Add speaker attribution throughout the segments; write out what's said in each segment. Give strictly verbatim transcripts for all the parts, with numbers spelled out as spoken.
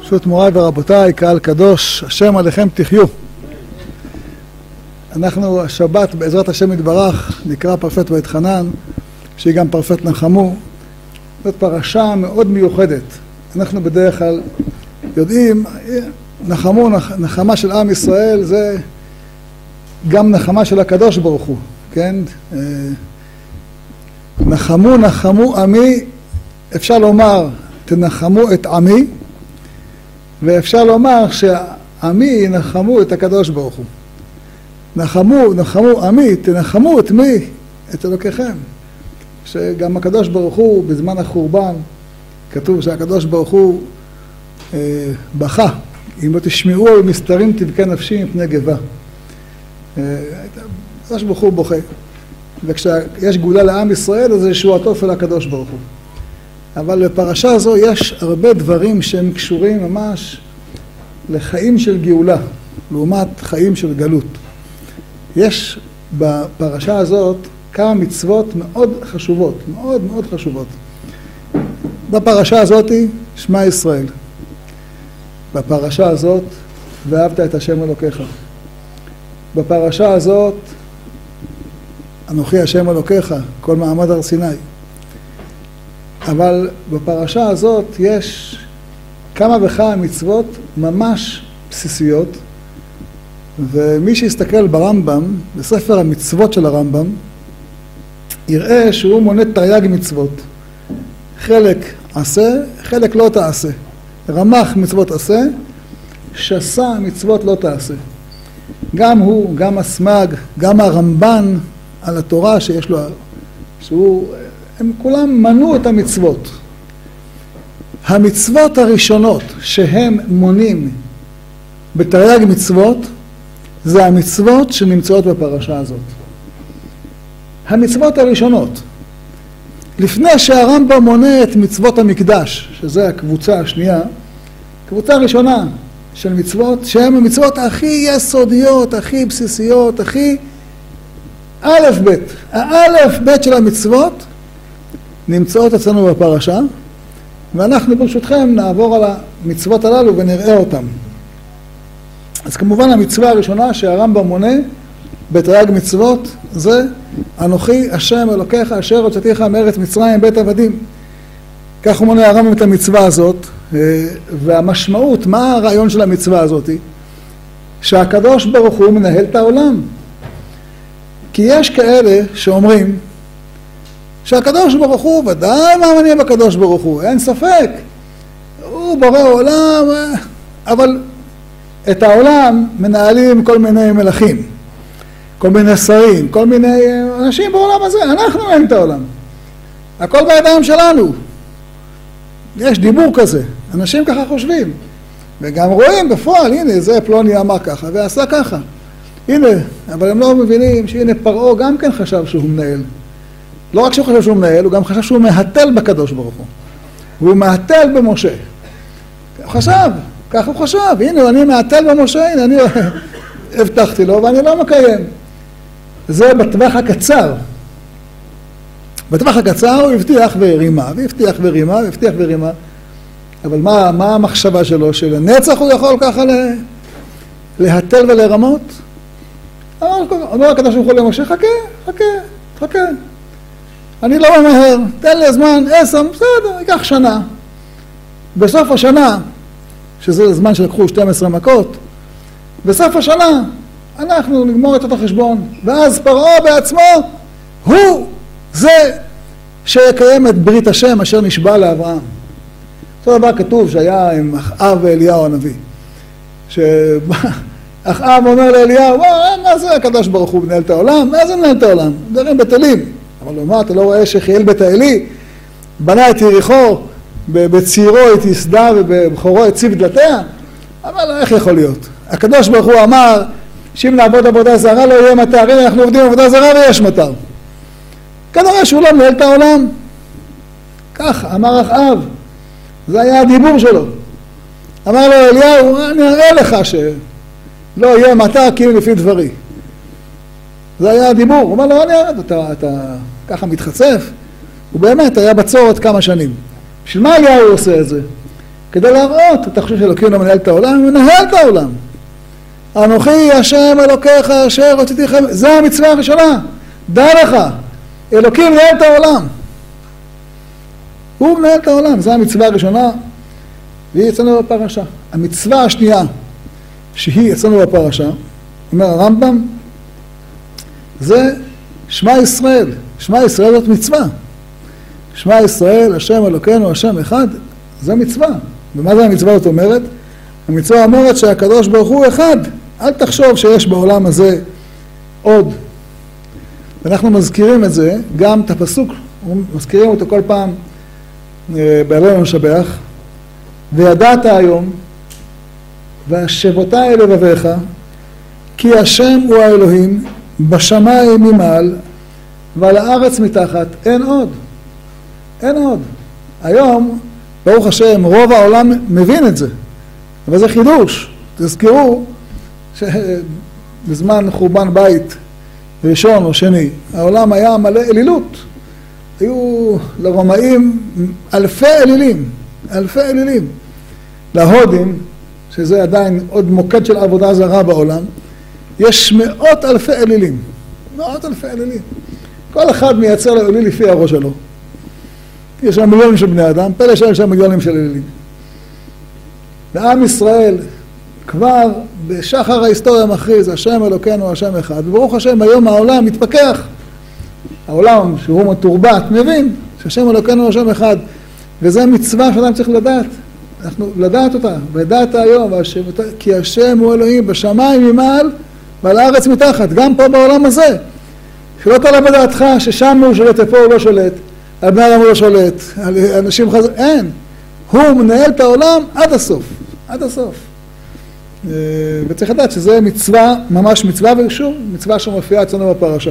Speaker 1: ברשות מוריי ורבותיי, קהל קדוש, השם עליכם תחיו. אנחנו השבת בעזרת השם יתברך נקרא פרשת ואתחנן, שהיא גם פרשת נחמו. זאת פרשה מאוד מיוחדת. אנחנו בדרך כלל יודעים, נחמו, נחמה של עם ישראל זה גם נחמה של הקדוש ברוך הוא, כן? נחמו נחמו עמי, אפשר לומר תנחמו את עמי, ואפשר לומר שעמי ינחמו את הקדוש ברוך הוא. נחמו, נחמו עמי, תנחמו את מי? את אלוקיכם. שגם הקדוש ברוך הוא בזמן החורבן, כתוב שהקדוש ברוך הוא אה, בכה, אם לא תשמעו במסתרים תבכה נפשי מפני גבה. אה, הקדוש ברוך הוא בוכה. וכשיש גאולה לעם ישראל, אז זה ישועתו אל הקדוש ברוך הוא. אבל בפרשה הזו יש הרבה דברים שהם קשורים ממש לחיים של גאולה, לעומת חיים של גלות. יש בפרשה הזאת כמה מצוות מאוד חשובות, מאוד מאוד חשובות. בפרשה הזאת שמע ישראל. בפרשה הזאת ואהבת את השם אלוקיך. בפרשה הזאת אנוכי השם אלוקיך, כל מעמד הר סיני. אבל בפרשה הזאת יש כמה וכמה מצוות ממש בסיסיות, ומי שיסתכל ברמב"ם, בספר המצוות של הרמב"ם, יראה שהוא מונה תרי"ג מצוות. חלק עשה, חלק לא תעשה. רמ"ח מצוות עשה, שס"ה מצוות לא תעשה. גם הוא, גם הסמ"ג, גם הרמב"ן על התורה שיש לו, שהוא, הם כולם מנו את המצוות. המצוות הראשונות שהם מונים בתרי"ג מצוות, זה המצוות שנמצאות בפרשה הזאת. המצוות הראשונות. לפני שהרמב"ם מונה את מצוות המקדש, שזה הקבוצה השנייה, קבוצה ראשונה של מצוות, שהן המצוות הכי יסודיות, הכי בסיסיות, הכי א' ב'. האלף ב' של המצוות נמצאות אצלנו בפרשה, ואנחנו ברשותכם נעבור על המצוות הללו ונראה אותם. אז כמובן המצווה הראשונה שהרמב"ם מונה בתרי"ג מצוות זה אנוכי השם אלוקיך אשר הוצאתיך מארץ מצרים בית עבדים. כך הוא מונה הרמב"ם את המצווה הזאת, והמשמעות, מה הרעיון של המצווה הזאת? שהקדוש ברוך הוא מנהל את העולם. כי יש כאלה שאומרים שהקדוש ברוך הוא, ודאי מאמינים בקדוש ברוך הוא, אין ספק, הוא בורא עולם, אבל את העולם מנהלים כל מיני מלכים, כל מיני שרים, כל מיני אנשים בעולם הזה, אנחנו אין את העולם. הכל בידיים שלנו. יש דיבור כזה, אנשים ככה חושבים, וגם רואים בפועל, הנה זה פלוני אמר ככה ועשה ככה. הנה, אבל הם לא מבינים שהנה פרעה גם כן חשב שהוא מנהל. לא רק שהוא חשב שהוא מנהל, הוא גם חשב שהוא מהתל בקדוש ברוך הוא. והוא מהתל במשה. הוא חשב, כך הוא חשב, הנה אני מהתל במשה, הנה אני הבטחתי לו ואני לא מקיים. זה בטווח הקצר. בטווח הקצר הוא הבטיח ורימה, והבטיח ורימה, והבטיח ורימה. אבל מה, מה המחשבה שלו? שלנצח הוא יכול ככה להתל ולרמות? אמר הקדוש ברוך הוא למשה, חכה, חכה, חכה. אני לא ממהר, תן לי זמן, עשר, בסדר, ייקח שנה. בסוף השנה, שזה זמן שלקחו שתים עשרה מכות, בסוף השנה אנחנו נגמור את אותו חשבון, ואז פרעה בעצמו הוא זה שיקיים את ברית השם אשר נשבע לאברהם. אותו דבר כתוב שהיה עם אחאב ואליהו הנביא, שאחאב אומר לאליהו, מה זה הקדוש ברוך הוא מנהל את העולם? מה זה מנהל את העולם? דברים בטלים. אבל לא, מה, אתה לא רואה שחיאל בית האלי בנה את יריחו, בצעירו את יסדה ובבחורו הציב דלתיה? אבל איך יכול להיות? הקדוש ברוך הוא אמר שאם נעבוד עבודה זרה לא יהיה מטר. הנה אנחנו עובדים עבודה זרה ויש מטר. כנראה שהוא לא מנהל את העולם. כך אמר אחאב, זה היה הדיבור שלו. אמר לו אליהו, אני אראה לך שלא יהיה מטר כי לפי דברי. זה היה הדיבור. הוא אומר לו, אני אראה, אתה, אתה ככה מתחצף. הוא באמת היה בצורת כמה שנים. בשביל מה אליהו עושה את זה? כדי להראות, אתה חושב שאלוקים לא מנהל את העולם? הוא מנהל את העולם. אנוכי השם אלוקיך אשר הוצאתי לכם, זה המצווה הראשונה. דע לך, אלוקים מנהל את העולם. הוא מנהל את העולם, זה המצווה הראשונה, והיא אצלנו בפרשה. המצווה השנייה, שהיא אצלנו בפרשה, אומר הרמב"ם, זה שמע ישראל. שמע ישראל זאת מצווה. שמע ישראל, השם אלוקינו, השם אחד, זה מצווה. ומה זה המצווה זאת אומרת? המצווה אומרת שהקדוש ברוך הוא אחד. אל תחשוב שיש בעולם הזה עוד. ואנחנו מזכירים את זה, גם את הפסוק, מזכירים אותו כל פעם בעלינו לשבח, וידעת היום, והשבותה אל לבביך, כי השם הוא האלוהים, בשמיים ממעל, ועל הארץ מתחת, אין עוד. אין עוד. היום, ברוך השם, רוב העולם מבין את זה. אבל זה חידוש. תזכרו שבזמן חורבן בית ראשון או שני, העולם היה מלא אלילות. היו לרומאים אלפי אלילים, אלפי אלילים. להודים, שזה עדיין עוד מוקד של עבודה זרה בעולם, יש מאות אלפי אלילים. מאות אלפי אלילים. כל אחד מייצר לו אליל לפי הראש שלו. יש שם מיליונים של בני אדם, פלא שיש שם מיליונים של אלילים. ועם ישראל כבר בשחר ההיסטוריה מכריז, השם אלוקינו, השם אחד. וברוך השם, היום העולם מתפכח. העולם שהוא מתורבת, מבין שהשם אלוקינו, השם אחד. וזה מצווה שאדם צריך לדעת. אנחנו לדעת אותה, וידעת היום, כי השם הוא אלוהים בשמיים ממעל ועל הארץ מתחת, גם פה בעולם הזה. שלא תעלה בדעתך ששם הוא שולט ופה הוא לא שולט, על בני אדם הוא לא שולט, על אנשים חזר, אין. הוא מנהל את העולם עד הסוף, עד הסוף. וצריך לדעת שזה מצווה, ממש מצווה, ושוב, מצווה שמופיעה אצלנו בפרשה.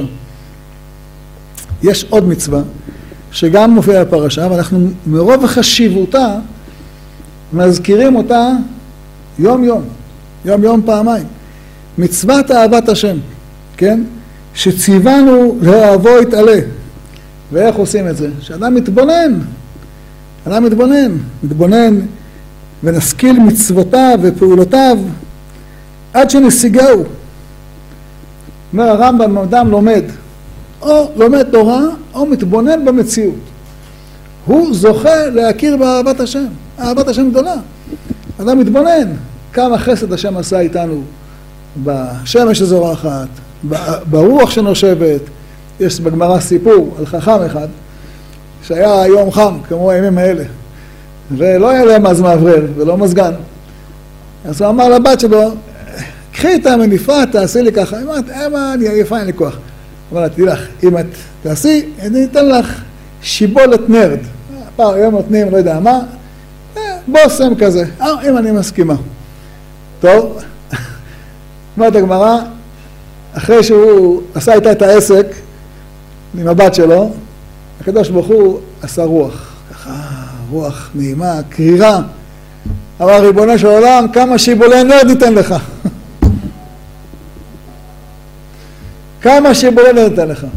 Speaker 1: יש עוד מצווה שגם מופיעה בפרשה, ואנחנו מרוב חשיבותה מזכירים אותה יום יום, יום יום פעמיים. מצוות אהבת השם, כן? שציוונו לאהבו יתעלה. ואיך עושים את זה? שאדם מתבונן, אדם מתבונן, מתבונן ונשכיל מצוותיו ופעולותיו עד שנשיגהו. אומר הרמב"ם, אדם לומד, או לומד תורה או מתבונן במציאות. הוא זוכה להכיר באהבת השם, אהבת השם גדולה. אדם מתבונן כמה חסד השם עשה איתנו בשמש הזורחת, ברוח שנושבת. יש בגמרא סיפור על חכם אחד שהיה יום חם כמו הימים האלה ולא היה להם אז מאוורר ולא מזגן. אז הוא אמר לבת שלו, קחי את המניפה, תעשי לי ככה. היא אמרת, אמה, אני עייפה, אין לי כוח. אמר לה, תדעי לך, אם את תעשי, אני אתן לך שיבולת נרד. פעם היום נותנים, לא יודע מה, בוסם כזה. אה, אם אני מסכימה. טוב, אומרת הגמרא, אחרי שהוא עשה איתה את העסק עם הבת שלו, הקדוש ברוך הוא עשה רוח. ככה, רוח נעימה, קרירה. אמר, ריבונו של עולם, כמה שיבולי נרד ניתן לך. כמה שיבולי נרד ניתן לך.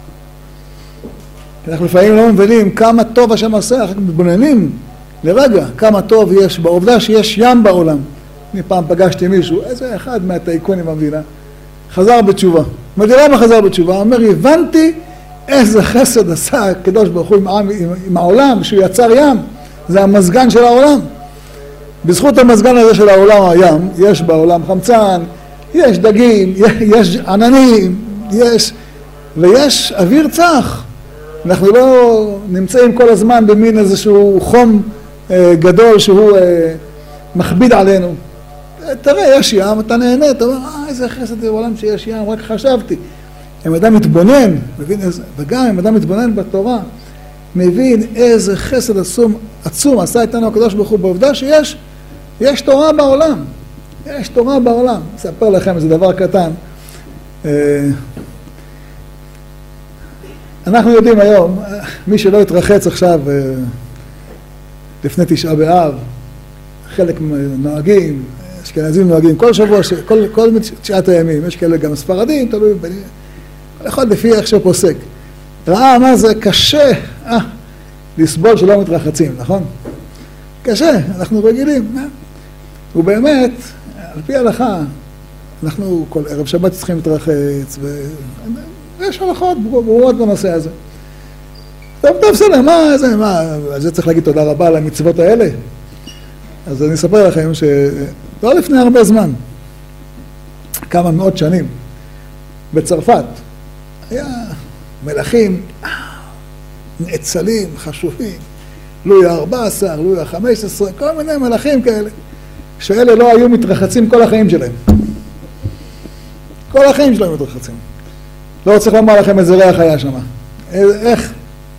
Speaker 1: אנחנו לפעמים לא מבינים כמה טוב השם עשה, אנחנו מתבוננים לרגע כמה טוב יש בעובדה שיש ים בעולם. אני פעם פגשתי מישהו, איזה אחד מהטייקונים במדינה, חזר בתשובה. אמרתי, למה חזר בתשובה? אומר, הבנתי איזה חסד עשה הקדוש ברוך הוא עם, עם, עם העולם, שהוא יצר ים. זה המזגן של העולם. בזכות המזגן הזה של העולם, הים, יש בעולם חמצן, יש דגים, יש עננים, יש, ויש אוויר צח. אנחנו לא נמצאים כל הזמן במין איזשהו חום אה, גדול שהוא אה, מכביד עלינו. תראה, יש ים, אתה נהנה, אתה אומר, אה, איזה חסד בעולם שיש ים, רק חשבתי. אם אדם מתבונן, מבין איזה, וגם אם אדם מתבונן בתורה, מבין איזה חסד עצום, עצום עשה איתנו הקדוש ברוך הוא בעובדה שיש, יש תורה בעולם. יש תורה בעולם. אספר לכם איזה דבר קטן. אנחנו יודעים היום, מי שלא התרחץ עכשיו לפני תשעה באב, חלק נוהגים, אשכנזים נוהגים כל שבוע, כל, כל תשעת הימים, יש כאלה גם ספרדים, תלוי, כל אחד לפי איך שפוסק. ראה מה זה קשה אה, לסבול שלא מתרחצים, נכון? קשה, אנחנו רגילים. ובאמת, על פי ההלכה, אנחנו כל ערב שבת צריכים להתרחץ, ויש הלכות ברורות בנושא הזה. טוב, טוב, בסדר, מה זה, מה, על זה צריך להגיד תודה רבה על המצוות האלה. אז אני אספר לכם שלא לפני הרבה זמן, כמה מאות שנים, בצרפת, היה מלכים נאצלים, חשובים, לואי ה-ארבע עשרה, לואי ה-חמש עשרה, כל מיני מלכים כאלה, שאלה לא היו מתרחצים כל החיים שלהם. כל החיים שלהם מתרחצים. לא צריך לומר לכם איזה ריח היה שם. איך?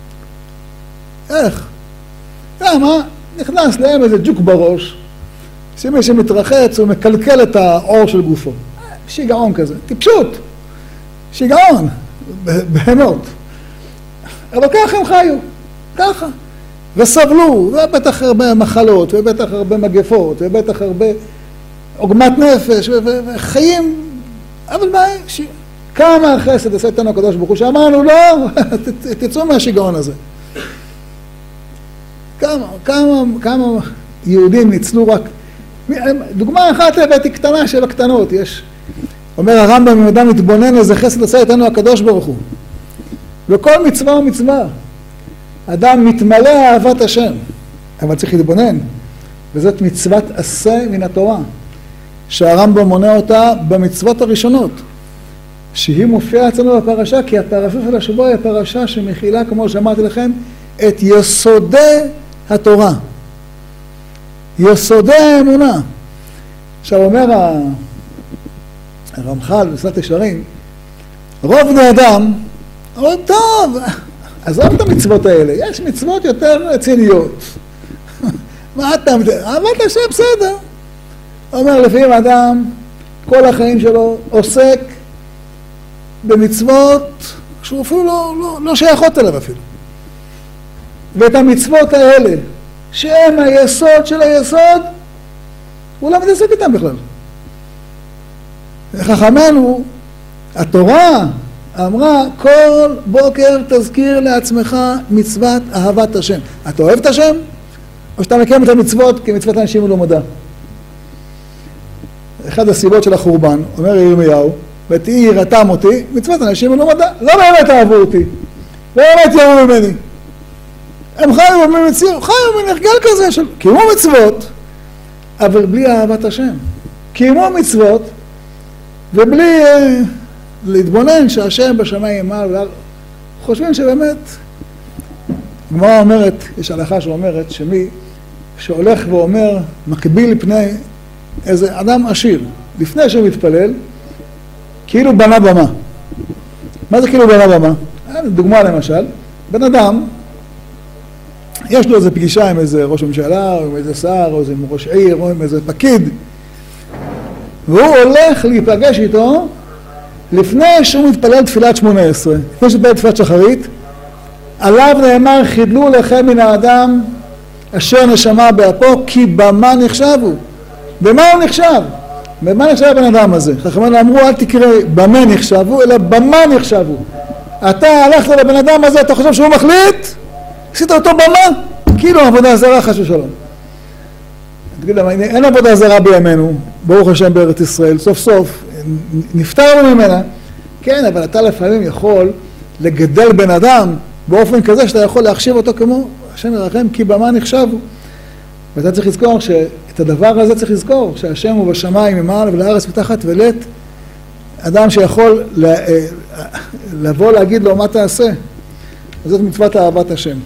Speaker 1: איך? למה? נכנס להם איזה ג'וק בראש, שמי שמתרחץ הוא מקלקל את האור של גופו. שיגעון כזה, טיפשות. שיגעון, בהנות. אבל ככה הם חיו, ככה. וסבלו, ובטח הרבה מחלות, ובטח הרבה מגפות, ובטח הרבה עוגמת נפש, וחיים, אבל מה, ש... כמה חסד עשה איתנו הקדוש ברוך הוא, שאמרנו, לא, תצאו מהשיגעון הזה. כמה, כמה, כמה יהודים ניצלו רק, דוגמה אחת הבאתי קטנה של הקטנות, יש, אומר הרמב"ם, אם אדם מתבונן איזה חסד עשה איתנו הקדוש ברוך הוא, וכל מצווה ומצווה, אדם מתמלא אהבת השם, אבל צריך להתבונן, וזאת מצוות עשה מן התורה, שהרמב"ם מונה אותה במצוות הראשונות, שהיא מופיעה אצלנו בפרשה, כי הפרשה של השבוע היא הפרשה שמכילה, כמו שאמרתי לכם, את יסודי התורה. יסודי האמונה. עכשיו אומר הרמח"ל בסילת ישרים, רוב בני אדם, אומרים, טוב, עזוב את המצוות האלה, יש מצוות יותר רציניות. מה אתה מדבר? אהבת השם בסדר. אומר, לפעמים אדם, כל החיים שלו עוסק במצוות שהוא אפילו לא, לא, לא שייכות אליו אפילו. ואת המצוות האלה, שהם היסוד של היסוד, הוא לא מתעסק איתם בכלל. חכמנו, התורה אמרה, כל בוקר תזכיר לעצמך מצוות אהבת השם. אתה אוהב את השם? או שאתה מקיים את המצוות כמצוות אנשים ולמדע? אחד הסיבות של החורבן, אומר ירמיהו, ותהי יראתם אותי, מצוות אנשים ולמדע. לא באמת אהבו אותי, לא באמת יראו ממני. הם חיו במציאות, חיו בנרגל כזה של קיימו מצוות, אבל בלי אהבת השם. קיימו מצוות, ובלי אה, להתבונן שהשם בשמיים מעל, חושבים שבאמת, גמרא אומרת, יש הלכה שאומרת שמי שהולך ואומר, מקביל פני איזה אדם עשיר, לפני שהוא מתפלל, כאילו בנה במה. מה זה כאילו בנה במה? דוגמה למשל, בן אדם, יש לו איזו פגישה עם איזה ראש הממשלה, או עם איזה שר, או עם ראש עיר, או עם איזה פקיד, והוא הולך להיפגש איתו לפני שהוא מתפלל תפילת שמונה עשרה, לפני שהוא מתפלל תפילת שחרית, עליו נאמר, חידלו לכם מן האדם אשר נשמה באפו, כי במה נחשבו. במה הוא נחשב? במה נחשב הבן אדם הזה? חכמינו אמרו, אל תקרא במה נחשבו, אלא במה נחשבו. אתה הלכת לבן אדם הזה, אתה חושב שהוא מחליט? עשית אותו במה? כאילו עבודה זרה, חס ושלום. תגיד למה, אין עבודה זרה בימינו, ברוך השם בארץ ישראל, סוף סוף, נפטרנו ממנה. כן, אבל אתה לפעמים יכול לגדל בן אדם באופן כזה שאתה יכול להחשיב אותו כמו השם ירחם, כי במה נחשבו. ואתה צריך לזכור שאת הדבר הזה צריך לזכור, שהשם הוא בשמיים ממעל ולארץ מתחת ולית, אדם שיכול לבוא להגיד לו מה תעשה. אז זאת מצוות אהבת השם.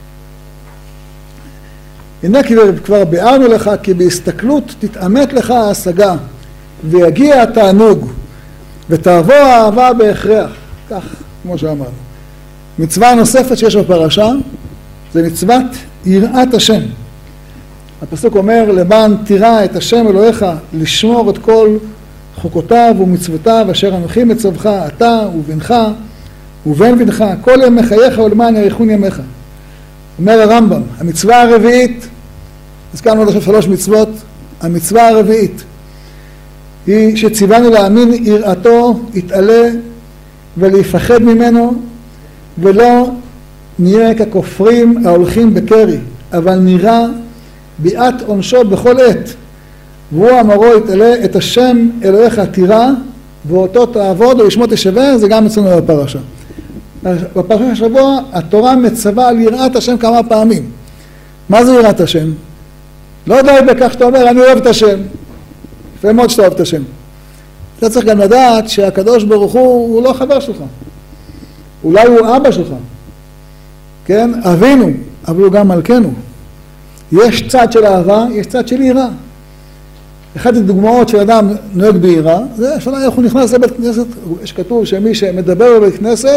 Speaker 1: הנה כבר ביארנו לך, כי בהסתכלות תתאמת לך ההשגה, ויגיע התענוג, ותעבור האהבה בהכרח. כך, כמו שאמרנו. מצווה נוספת שיש בפרשה, זה מצוות יראת השם. הפסוק אומר, למען תירא את השם אלוהיך, לשמור את כל חוקותיו ומצוותיו, אשר אנוכי מצווך, אתה ובנך ובן בנך, כל ימי חייך ולמען יאריכון ימיך. אומר הרמב"ם, המצווה הרביעית, הזכרנו עד עכשיו שלוש מצוות, המצווה הרביעית היא שציוונו להאמין יראתו, יתעלה ולהיפחד ממנו, ולא נראה ככופרים ההולכים בקרי, אבל נראה ביאת עונשו בכל עת, והוא אמרו יתעלה את השם אלוהיך תירא, ואותו תעבוד ולשמו תשבע, זה גם אצלנו בפרשה. בפרשה השבוע התורה מצווה על יראת השם כמה פעמים. מה זה יראת השם? לא די בכך שאתה אומר אני אוהב את השם, יפה מאוד שאתה אוהב את השם. אתה צריך גם לדעת שהקדוש ברוך הוא הוא לא חבר שלך, אולי הוא אבא שלך, כן? אבינו, אבל הוא גם מלכנו. יש צד של אהבה, יש צד של יראה. אחת הדוגמאות של אדם נוהג ביראה, זה השאלה איך הוא נכנס לבית כנסת. יש כתוב שמי שמדבר בבית כנסת,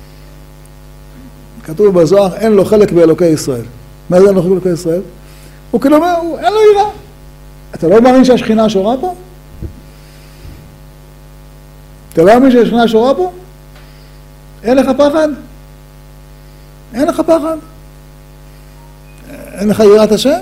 Speaker 1: כתוב בזוהר, אין לו חלק באלוקי ישראל. מה זה אין לו חלק באלוקי ישראל? הוא כאילו אומר, אין לו יראה. אתה לא מאמין שהשכינה שורה פה? אתה לא מאמין שהשכינה שורה פה? אין לך פחד? אין לך פחד? אין לך יראת השם?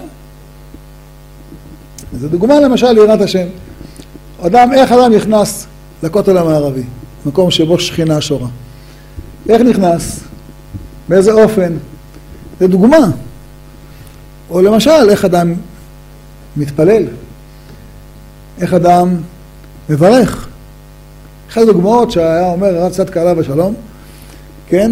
Speaker 1: זו דוגמה למשל ליראת השם. אדם, איך אדם נכנס לכותל המערבי, מקום שבו שכינה שורה? איך נכנס? באיזה אופן? זו דוגמה. או למשל, איך אדם מתפלל? איך אדם מברך? אחת הדוגמאות שהיה אומר הרב צדקה עליו השלום, כן?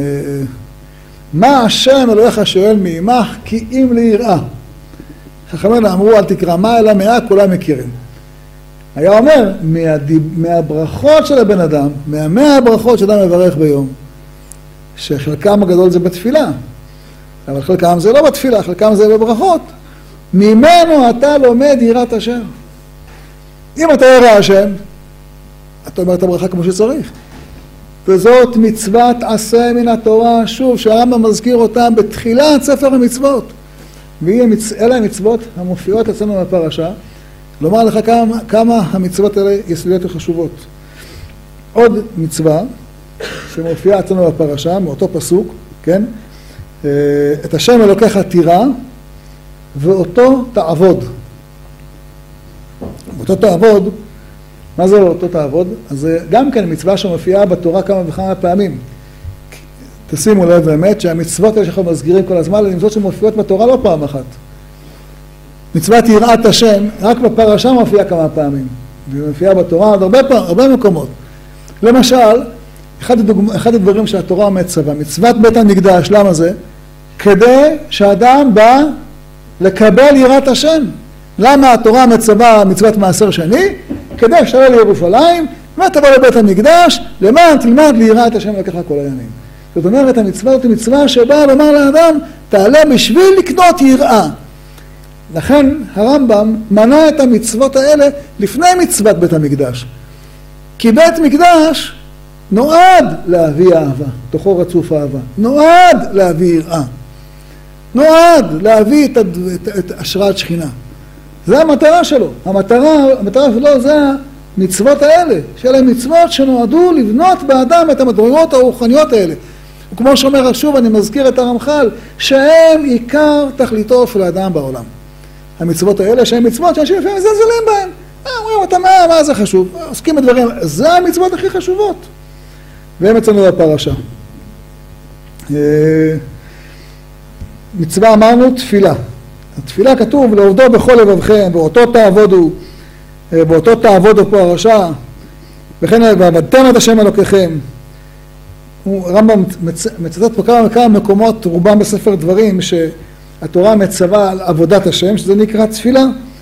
Speaker 1: מה השם אלוהיך שואל מעמך כי אם ליראה? חכמינו אמרו אל תקרא מה אלא מאה כולם מכירים. היה אומר מהדיב, מהברכות של הבן אדם, מהמאה הברכות שאדם מברך ביום, שחלקם הגדול זה בתפילה, אבל חלקם זה לא בתפילה, חלקם זה בברכות, ממנו אתה לומד יראת השם. אם אתה ירא השם, אתה אומר את הברכה כמו שצריך. וזאת מצוות עשה מן התורה, שוב, שהרמב"ם מזכיר אותם בתחילת ספר המצוות. ואלה המצוות המופיעות אצלנו בפרשה, לומר לך כמה, כמה המצוות האלה יסודיות וחשובות. עוד מצווה שמופיעה אצלנו בפרשה, מאותו פסוק, כן? את השם אלוקיך תירא, ואותו תעבוד. ואותו תעבוד, מה זה אותו תעבוד? אז זה גם כן מצווה שמופיעה בתורה כמה וכמה פעמים. תשימו לב באמת שהמצוות האלה שאנחנו מסגירים כל הזמן, המצוות שמופיעות בתורה לא פעם אחת. מצוות יראת השם, רק בפרשה מופיעה כמה פעמים. והיא מופיעה בתורה עוד הרבה, הרבה מקומות. למשל, אחד, הדוגמא, אחד הדברים שהתורה מצווה, מצוות בית המקדש, למה זה? כדי שאדם בא לקבל יראת השם. למה התורה מצווה מצוות מעשר שני? כדי שתעלה לירושלים, ותבוא לבית המקדש, למען תלמד ליראת השם לקחה כל הימים. זאת אומרת, המצווה הזאת היא מצווה שבאה לומר לאדם, תעלה בשביל לקנות יראה. לכן הרמב"ם מנה את המצוות האלה לפני מצוות בית המקדש. כי בית מקדש נועד להביא אהבה, תוכו רצוף אהבה. נועד להביא יראה. נועד להביא את, את, את השראת שכינה. זה המטרה שלו. המטרה, המטרה שלו זה המצוות האלה, שאלה מצוות שנועדו לבנות באדם את המדרגות הרוחניות האלה. וכמו שאומר שוב, אני מזכיר את הרמח"ל, שהם עיקר תכליתו של האדם בעולם. המצוות האלה שהן מצוות שאנשים לפעמים מזלזלים בהן. אה, אומרים, אתה מה, מה זה חשוב? עוסקים בדברים, זה המצוות הכי חשובות. והם אצלנו בפרשה. מצווה אמרנו תפילה. התפילה כתוב לעובדו בכל לבבכם, ואותו תעבודו, ואותו תעבודו פה הרשע, וכן ועבדתם את השם אלוקיכם. הרמב"ם מצטט פה כמה וכמה מקומות, רובם בספר דברים, שהתורה מצווה על עבודת השם, שזה נקרא תפילה.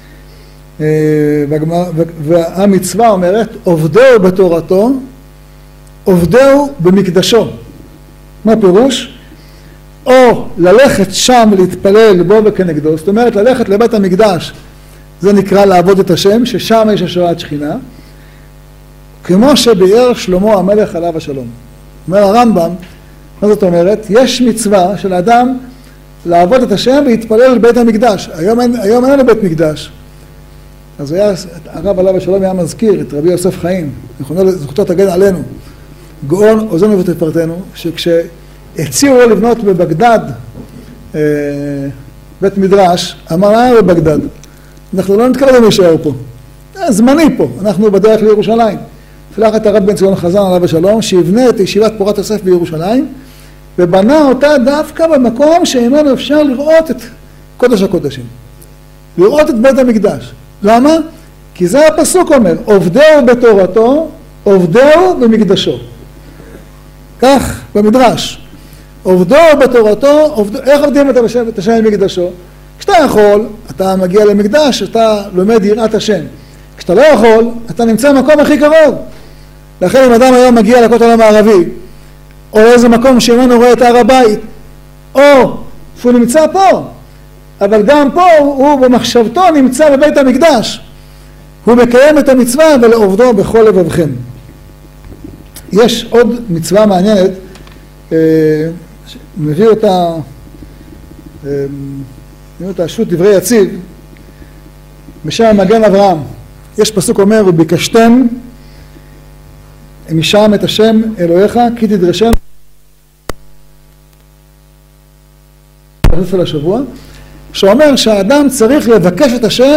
Speaker 1: והמצווה אומרת, עובדהו בתורתו, עובדהו במקדשו. מה פירוש? או ללכת שם ולהתפלל בו וכנגדו, זאת אומרת ללכת לבית המקדש, זה נקרא לעבוד את השם, ששם יש השראת שכינה, כמו שביאר שלמה המלך עליו השלום. אומר הרמב"ם, מה זאת אומרת? יש מצווה של האדם לעבוד את השם ולהתפלל לבית המקדש. היום אין, היום אין לבית מקדש. אז היה, הרב עליו השלום היה מזכיר את רבי יוסף חיים, נכונה לזכותו תגן עלינו, גאון עוזנו ותפארתנו, שכשהציעו לו לבנות בבגדד אה, בית מדרש, אמר למה בבגדד? אנחנו לא נתקרב להישאר פה. זמני פה, אנחנו בדרך לירושלים. שלח את הרב בן ציון חזן עליו השלום, שיבנה את ישיבת פורת יוסף בירושלים, ובנה אותה דווקא במקום שממנו אפשר לראות את קודש הקודשים. לראות את בית המקדש. למה? כי זה הפסוק אומר, עובדהו בתורתו, עובדהו במקדשו. כך במדרש. עובדו בתורתו, עובד... איך עובדים את השם, את השם במקדשו? כשאתה יכול, אתה מגיע למקדש, אתה לומד יראת השם. כשאתה לא יכול, אתה נמצא במקום הכי קרוב. לכן אם אדם היום מגיע לכותל המערבי, או לאיזה מקום שממנו רואה את הר הבית, או שהוא נמצא פה, אבל גם פה הוא במחשבתו נמצא בבית המקדש. הוא מקיים את המצווה ולעובדו בכל לבבכם. יש עוד מצווה מעניינת, מביא אותה, מביא אותה שו"ת דברי יציב, בשם מגן אברהם. יש פסוק אומר, וביקשתם משם את השם אלוהיך, כי תדרשנו. בסוף השבוע, שאומר שהאדם צריך לבקש את השם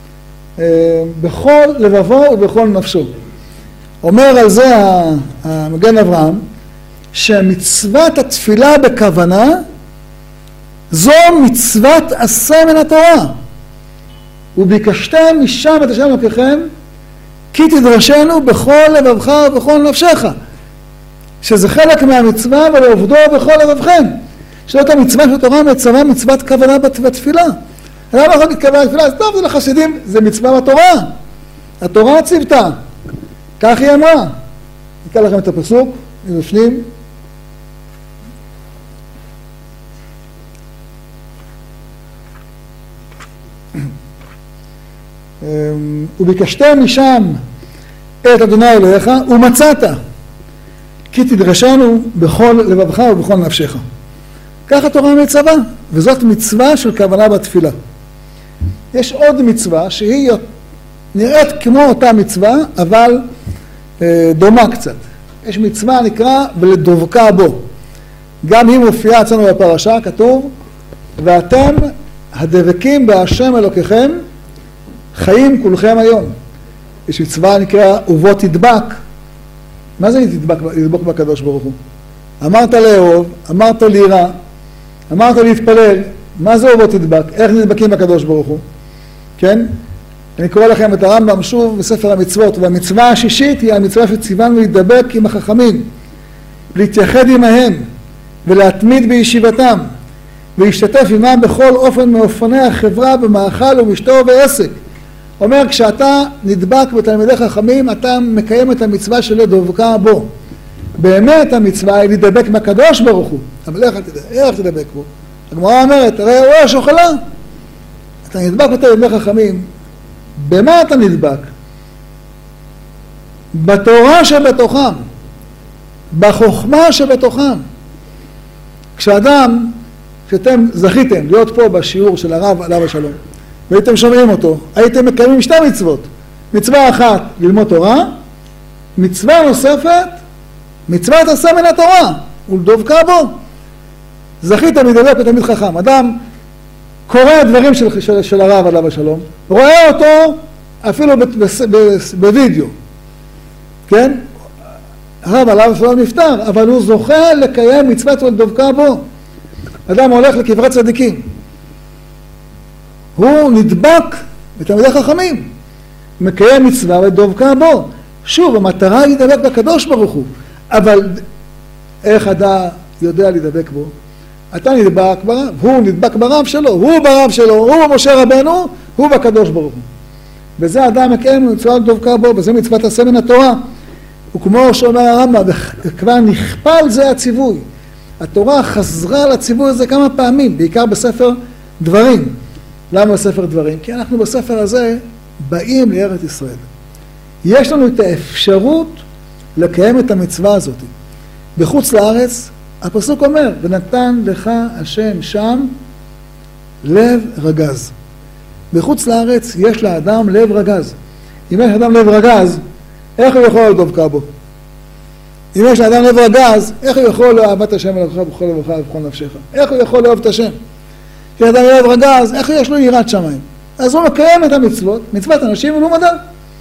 Speaker 1: בכל לבבו ובכל נפשו. אומר על זה המגן אברהם, שמצוות התפילה בכוונה זו מצוות עשה מן התורה. וביקשתם משם את השם אלוקיכם, כי תדרשנו בכל לבבך ובכל נפשך. שזה חלק מהמצווה ולעובדו בכל לבבכם. שזאת המצווה של התורה מצווה מצוות כוונה בתפילה. למה לא מתכוונה בתפילה? אז טוב, זה לחסידים, זה מצווה בתורה. התורה ציוותה. כך היא אמרה. נקרא לכם את הפסוק, מבפנים. וביקשתם משם את אדוני אלוהיך ומצאת, כי תדרשנו בכל לבבך ובכל נפשך. כך התורה מצווה, וזאת מצווה של כוונה בתפילה. יש עוד מצווה שהיא נראית כמו אותה מצווה, אבל אה, דומה קצת. יש מצווה נקרא ולדבקה בו. גם היא מופיעה אצלנו בפרשה, כתוב, ואתם הדבקים בהשם אלוקיכם, חיים כולכם היום. יש מצווה נקרא ובו תדבק. מה זה תדבק, לדבוק בקדוש ברוך הוא? אמרת לאהוב, אמרת לירא, אמרת להתפלל, מה זה ובו תדבק? איך נדבקים בקדוש ברוך הוא? כן? אני קורא לכם את הרמב"ם שוב בספר המצוות, והמצווה השישית היא המצווה שציוונו להידבק עם החכמים, להתייחד עמהם ולהתמיד בישיבתם, ולהשתתף עמם בכל אופן מאופני החברה במאכל ומשתו ועסק. אומר, כשאתה נדבק בתלמידי חכמים, אתה מקיים את המצווה של דבקה בו. באמת המצווה היא להידבק מהקדוש ברוך הוא. אבל איך, איך תדבק בו? הגמרא אומרת, הרי הוא השוכלה. אתה נדבק בתלמידי חכמים, במה אתה נדבק? בתורה שבתוכם, בחוכמה שבתוכם. כשאדם, כשאתם זכיתם להיות פה בשיעור של הרב עליו השלום, והייתם שומעים אותו, הייתם מקיימים שתי מצוות. מצווה אחת, ללמוד תורה, מצווה נוספת, מצוות עשה מן התורה, ולדבקה בו. זכיתם להידבק בתלמיד חכם. אדם קורא דברים של, של, של הרב עליו השלום, רואה אותו אפילו בווידאו, כן? הרב עליו השלום נפטר, אבל הוא זוכה לקיים מצוות ולדבקה בו. אדם הולך לקברי צדיקים, הוא נדבק בתלמידי חכמים, מקיים מצווה ודבקה בו. שוב, המטרה היא להידבק בקדוש ברוך הוא, אבל איך אתה יודע להידבק בו? אתה נדבק ברב, הוא נדבק ברב שלו, הוא ברב שלו, הוא במשה רבנו, הוא בקדוש ברוך הוא. וזה אדם מקיים מצוות דבקה בו, וזה מצוות עשה מן התורה. וכמו שאומר הרמב"ם, כבר נכפל זה הציווי. התורה חזרה לציווי הזה כמה פעמים, בעיקר בספר דברים. למה בספר דברים? כי אנחנו בספר הזה באים לארץ ישראל. יש לנו את האפשרות לקיים את המצווה הזאת. בחוץ לארץ, הפסוק אומר, ונתן לך השם שם לב רגז. בחוץ לארץ יש לאדם לב רגז. אם יש לאדם לב רגז, איך הוא יכול לדבקה בו? אם יש לאדם לב רגז, איך הוא יכול לאהבת השם אלוהיך בכל לבבך ובכל נפשך? איך הוא יכול לאהוב את השם? כשאדם לב רגז, איך יש לו יראת שמיים? אז הוא מקיים את המצוות, מצוות אנשים מלומדה.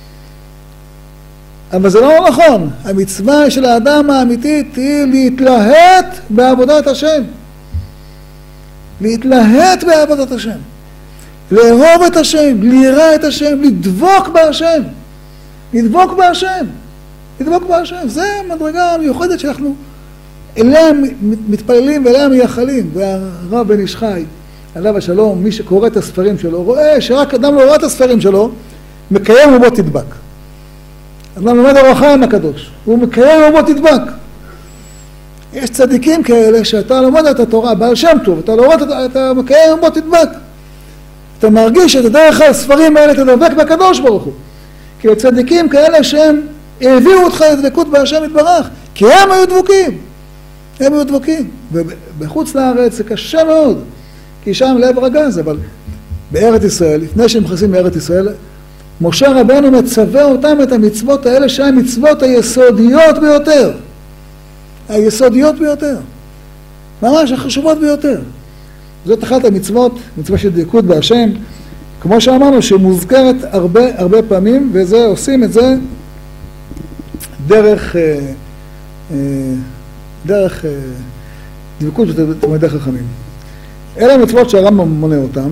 Speaker 1: אבל זה לא נכון. המצווה של האדם האמיתית היא להתלהט בעבודת השם. להתלהט בעבודת השם. לאהוב את השם, ליראה את השם, לדבוק בהשם, לדבוק בהשם, לדבוק בהשם. זה המדרגה המיוחדת שאנחנו אליה מתפללים ואליה מייחלים. והרב בן איש חי, עליו השלום, מי שקורא את הספרים שלו, רואה שרק אדם לא רואה את הספרים שלו, מקיים ובו תדבק. אדם לומד אור החיים הקדוש, הוא מקיים ובו תדבק. יש צדיקים כאלה שאתה לומד את התורה, בעל שם טוב, אתה לומד, אתה מקיים ובו תדבק. אתה מרגיש שאתה דרך הספרים האלה תדבק בקדוש ברוך הוא. כי הצדיקים כאלה שהם הביאו אותך לדבקות בהשם יתברך, כי הם היו דבוקים. הם היו דבוקים. ובחוץ לארץ זה קשה מאוד, כי שם לב רגז, אבל בארץ ישראל, לפני שהם נכנסים לארץ ישראל, משה רבנו מצווה אותם את המצוות האלה שהן מצוות היסודיות ביותר. היסודיות ביותר. ממש החשובות ביותר. זאת אחת המצוות, מצווה של דבקות בהשם, כמו שאמרנו, שמוזכרת הרבה הרבה פעמים, וזה עושים את זה דרך אה, אה, דרך אה, דבקות ותלמידי חכמים. אלה המצוות שהרמב"ם מונה אותם,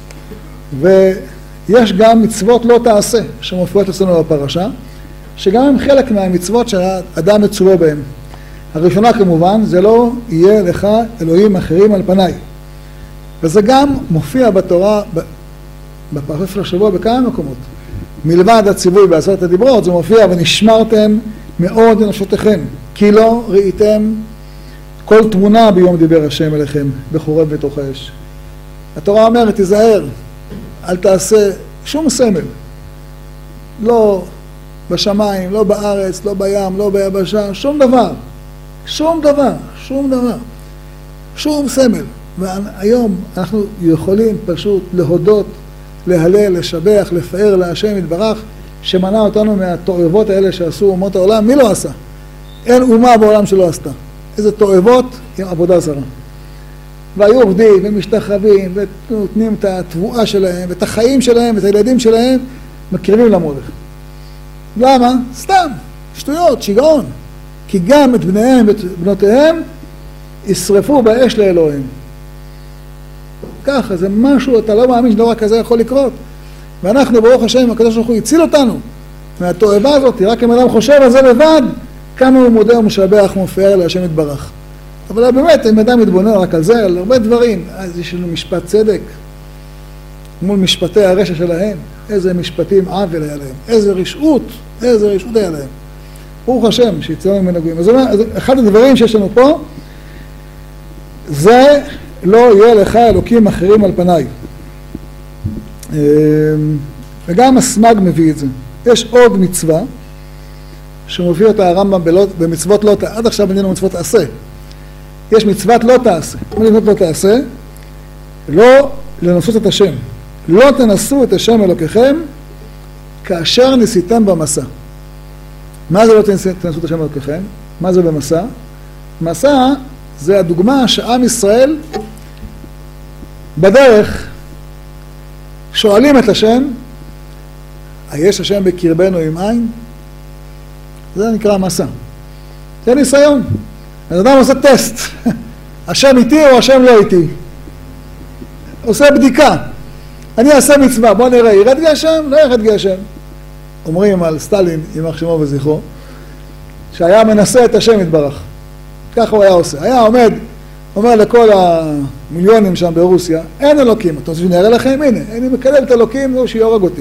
Speaker 1: ויש גם מצוות לא תעשה שמופיעות אצלנו בפרשה, שגם הם חלק מהמצוות שהאדם מצווה בהם. הראשונה כמובן, זה לא יהיה לך אלוהים אחרים על פניי. וזה גם מופיע בתורה, בפרשת של השבוע בכמה מקומות. מלבד הציווי בעשרת הדיברות, זה מופיע ונשמרתם מאוד לנפשותיכם, כי לא ראיתם כל תמונה ביום דיבר השם אליכם, בחורב בתוך האש. התורה אומרת, תיזהר, אל תעשה שום סמל. לא בשמיים, לא בארץ, לא בים, לא ביבשה, שום דבר. שום דבר, שום דבר. שום סמל. והיום אנחנו יכולים פשוט להודות, להלל, לשבח, לפאר להשם יתברך, שמנע אותנו מהתועבות האלה שעשו אומות העולם. מי לא עשה? אין אומה בעולם שלא עשתה. איזה תועבות עם עבודה זרה. והיו עובדים ומשתחווים ונותנים את התבואה שלהם ואת החיים שלהם ואת הילדים שלהם, מקריבים למולך. למה? סתם, שטויות, שיגעון. כי גם את בניהם ואת בנותיהם ישרפו באש לאלוהים. ככה, זה משהו, אתה לא מאמין שדבר כזה יכול לקרות. ואנחנו, ברוך השם, הקדוש ברוך הוא הציל אותנו מהתועבה הזאת. רק אם אדם חושב על זה לבד, כמה הוא מודה ומשבח ומפאר להשם יתברך. אבל באמת, אם אדם מתבונן רק על זה, על הרבה דברים, אז יש לנו משפט צדק מול משפטי הרשע שלהם. איזה משפטים עוול היה להם, איזה רשעות, איזה רשעות היה להם. ברוך השם, שיצאנו ממנהגים. אז אחד הדברים שיש לנו פה, זה לא יהיה לך אלוקים אחרים על פניי. וגם הסמ"ג מביא את זה. יש עוד מצווה, שמופיע אותה הרמב"ם במצוות לא תעשה. עד עכשיו בנינו מצוות תעשה. יש מצוות לא תעשה. מה מצוות לא תעשה? לא לנסות את השם. לא תנסו את השם אלוקיכם, כאשר ניסיתם במסע. מה זה לא תנסו את השם אלוקיכם? מה זה במסע? מסע זה הדוגמה שעם ישראל בדרך שואלים את השם, היש השם בקרבנו עם עין? זה נקרא מסע. זה ניסיון. אז אדם עושה טסט. השם איתי או השם לא איתי? עושה בדיקה. אני אעשה מצווה, בוא נראה, ירד גשם? לא ירד גשם. אומרים על סטלין, יימח שמו וזכרו, שהיה מנסה את השם יתברך. ככה הוא היה עושה. היה עומד, אומר לכל המיליונים שם ברוסיה, אין אלוקים. אתה רוצה שנראה לכם? הנה, אני מקלל את אלוקים, לא שיורג אותי.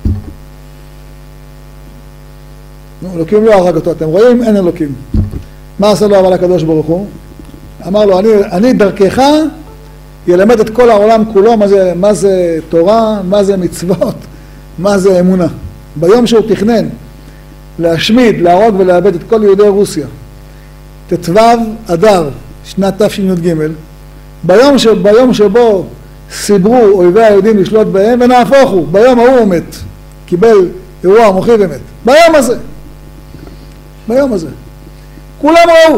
Speaker 1: נו, אלוקים לא הרג אותו, אתם רואים? אין אלוקים. מה עשה לו אבל הקדוש ברוך הוא? אמר לו, אני, אני דרכך ילמד את כל העולם כולו מה זה, מה זה תורה, מה זה מצוות, מה זה אמונה. ביום שהוא תכנן להשמיד, להרוג ולאבד את כל יהודי רוסיה, תתוו אדר, שנת תש"ג, ביום, ש... ביום שבו סיברו אויבי היהודים לשלוט בהם, ונהפוך הוא, ביום ההוא הוא מת, קיבל אירוע מוחי ומת. ביום הזה, ביום הזה. כולם ראו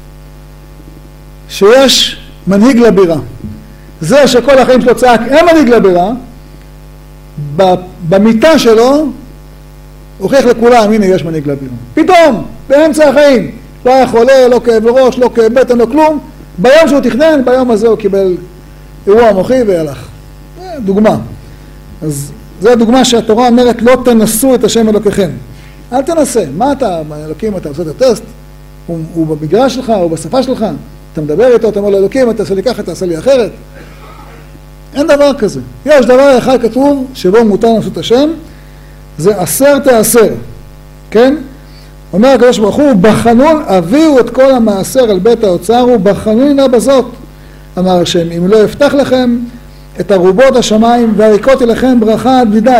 Speaker 1: שיש מנהיג לבירה. זה שכל החיים שלו צעק, אין מנהיג לבירה, במיטה שלו, הוכיח לכולם, הנה יש מנהיג לבירה. פתאום, באמצע החיים, לא היה חולה, לא כאב ראש, לא כאב בטן, לא כלום. ביום שהוא תכנן, ביום הזה הוא קיבל אירוע מוחי והלך. דוגמה. אז זו הדוגמה שהתורה אומרת, לא תנסו את השם אלוקיכם. אל תנסה. מה אתה, אלוקים, אתה עושה את הטסט? הוא, הוא במגרש שלך, הוא בשפה שלך. אתה מדבר איתו, אתה אומר לו, אלוקים, אתה עושה לי ככה, אתה עושה לי אחרת. אין דבר כזה. יש דבר אחד כתוב, שבו מותר לנסות את השם, זה עשר תעשר. כן? אומר הקדוש ברוך הוא, בחנון, הביאו את כל המעשר על בית האוצר, ובחנון נא בזאת. אמר השם, אם לא יפתח לכם את ארובות השמיים והריקותי לכם ברכה עד מדי.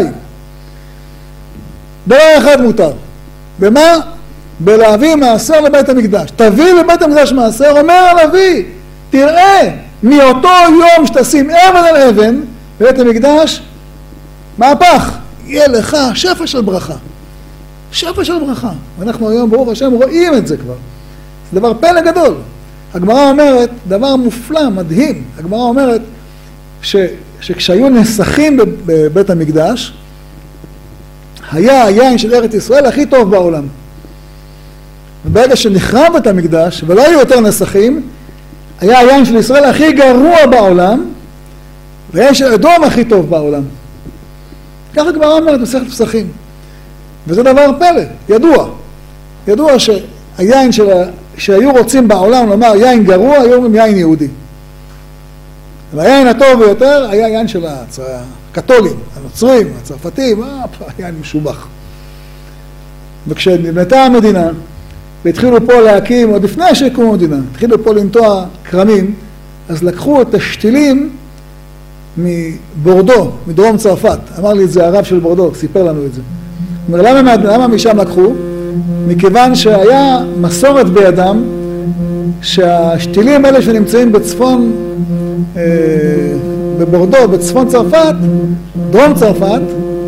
Speaker 1: דבר אחד מותר. במה? בלהביא מעשר לבית המקדש. תביא לבית המקדש מעשר, אומר הנביא, תראה, מאותו יום שתשים אבן על אבן, בבית המקדש, מהפך, יהיה לך שפע של ברכה. שפע של ברכה. ואנחנו היום ברוך השם רואים את זה כבר. זה דבר פלא גדול. הגמרא אומרת, דבר מופלא, מדהים. הגמרא אומרת ש, שכשהיו נסכים בבית המקדש, היה היין של ארץ ישראל הכי טוב בעולם. וברגע שנחרב את המקדש, ולא היו יותר נסכים, היה היין של ישראל הכי גרוע בעולם, והיין של אדום הכי טוב בעולם. ככה הגמרא אומרת מסכת פסחים. וזה דבר פלא, ידוע. ידוע שהיין של, שהיו רוצים בעולם לומר יין גרוע, היו אומרים יין יהודי. והיין הטוב ביותר היה יין של הקתולים, הנוצרים, הצרפתים, אה, יין משובח. וכשנבנתה המדינה, והתחילו פה להקים, עוד לפני שהקומו המדינה, התחילו פה לנטוע כרמים, אז לקחו את השתילים מבורדו, מדרום צרפת. אמר לי את זה הרב של בורדו, סיפר לנו את זה. אומר, למה, למה משם לקחו? מכיוון שהיה מסורת בידם, שהשתילים האלה שנמצאים בצפון, אה, בבורדו, בצפון צרפת, דרום צרפת,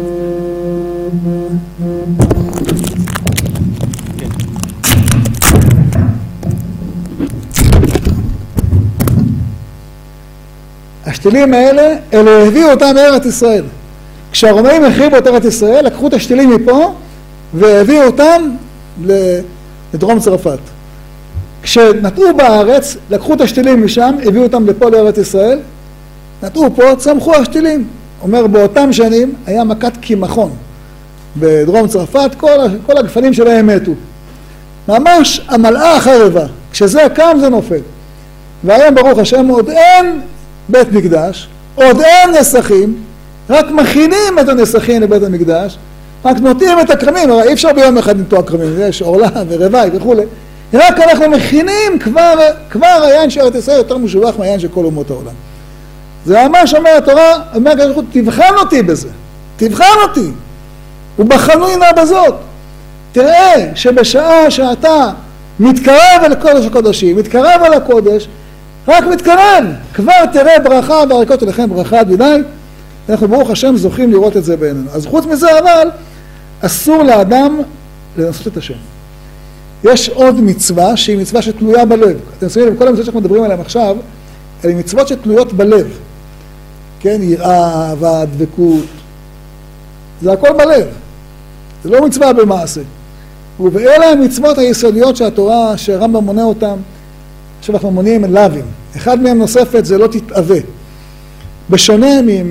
Speaker 1: השתילים האלה, אלה הביאו אותם מארץ ישראל. כשהרומאים החריבו את ארץ ישראל, לקחו את השתילים מפה, והביאו אותם לדרום צרפת. כשנטעו בארץ, לקחו את השתילים משם, הביאו אותם לפה לארץ ישראל, נטעו פה, צמחו השתילים. אומר, באותם שנים היה מכת קימחון. בדרום צרפת, כל, כל הגפנים שלהם מתו. ממש המלאה החרבה. כשזה קם זה נופל. והיום ברוך השם עוד אין בית מקדש, עוד אין נסכים, רק מכינים את הנסכים לבית המקדש, רק נוטעים את הכרמים, הרי אי אפשר ביום אחד לנטוע כרמים, יש עורלה ורבעי וכו'. רק אנחנו מכינים, כבר, כבר היין של ארץ ישראל יותר משובח מהיין של כל אומות העולם. זה ממש אומר התורה, אומר הקדוש ברוך הוא, תבחן אותי בזה, תבחן אותי, ובחנוני נא בזאת. תראה שבשעה שאתה מתקרב אל קודש הקודשים, מתקרב אל הקודש, רק מתקרב, כבר תראה ברכה והריקות אליכם ברכה עד מדי. אנחנו ברוך השם זוכים לראות את זה בעינינו. אז חוץ מזה אבל, אסור לאדם לנסות את השם. יש עוד מצווה שהיא מצווה שתלויה בלב. אתם שמים לב, כל המצוות שאנחנו מדברים עליהן עכשיו, אלה מצוות שתלויות בלב. כן, יראה, אהבה, דבקות. זה הכל בלב. זה לא מצווה במעשה. ואלה המצוות היסודיות שהתורה, שהרמב"ם מונה אותן, עכשיו אנחנו מונים לאווים. אחד מהם נוספת זה לא תתאווה. בשונה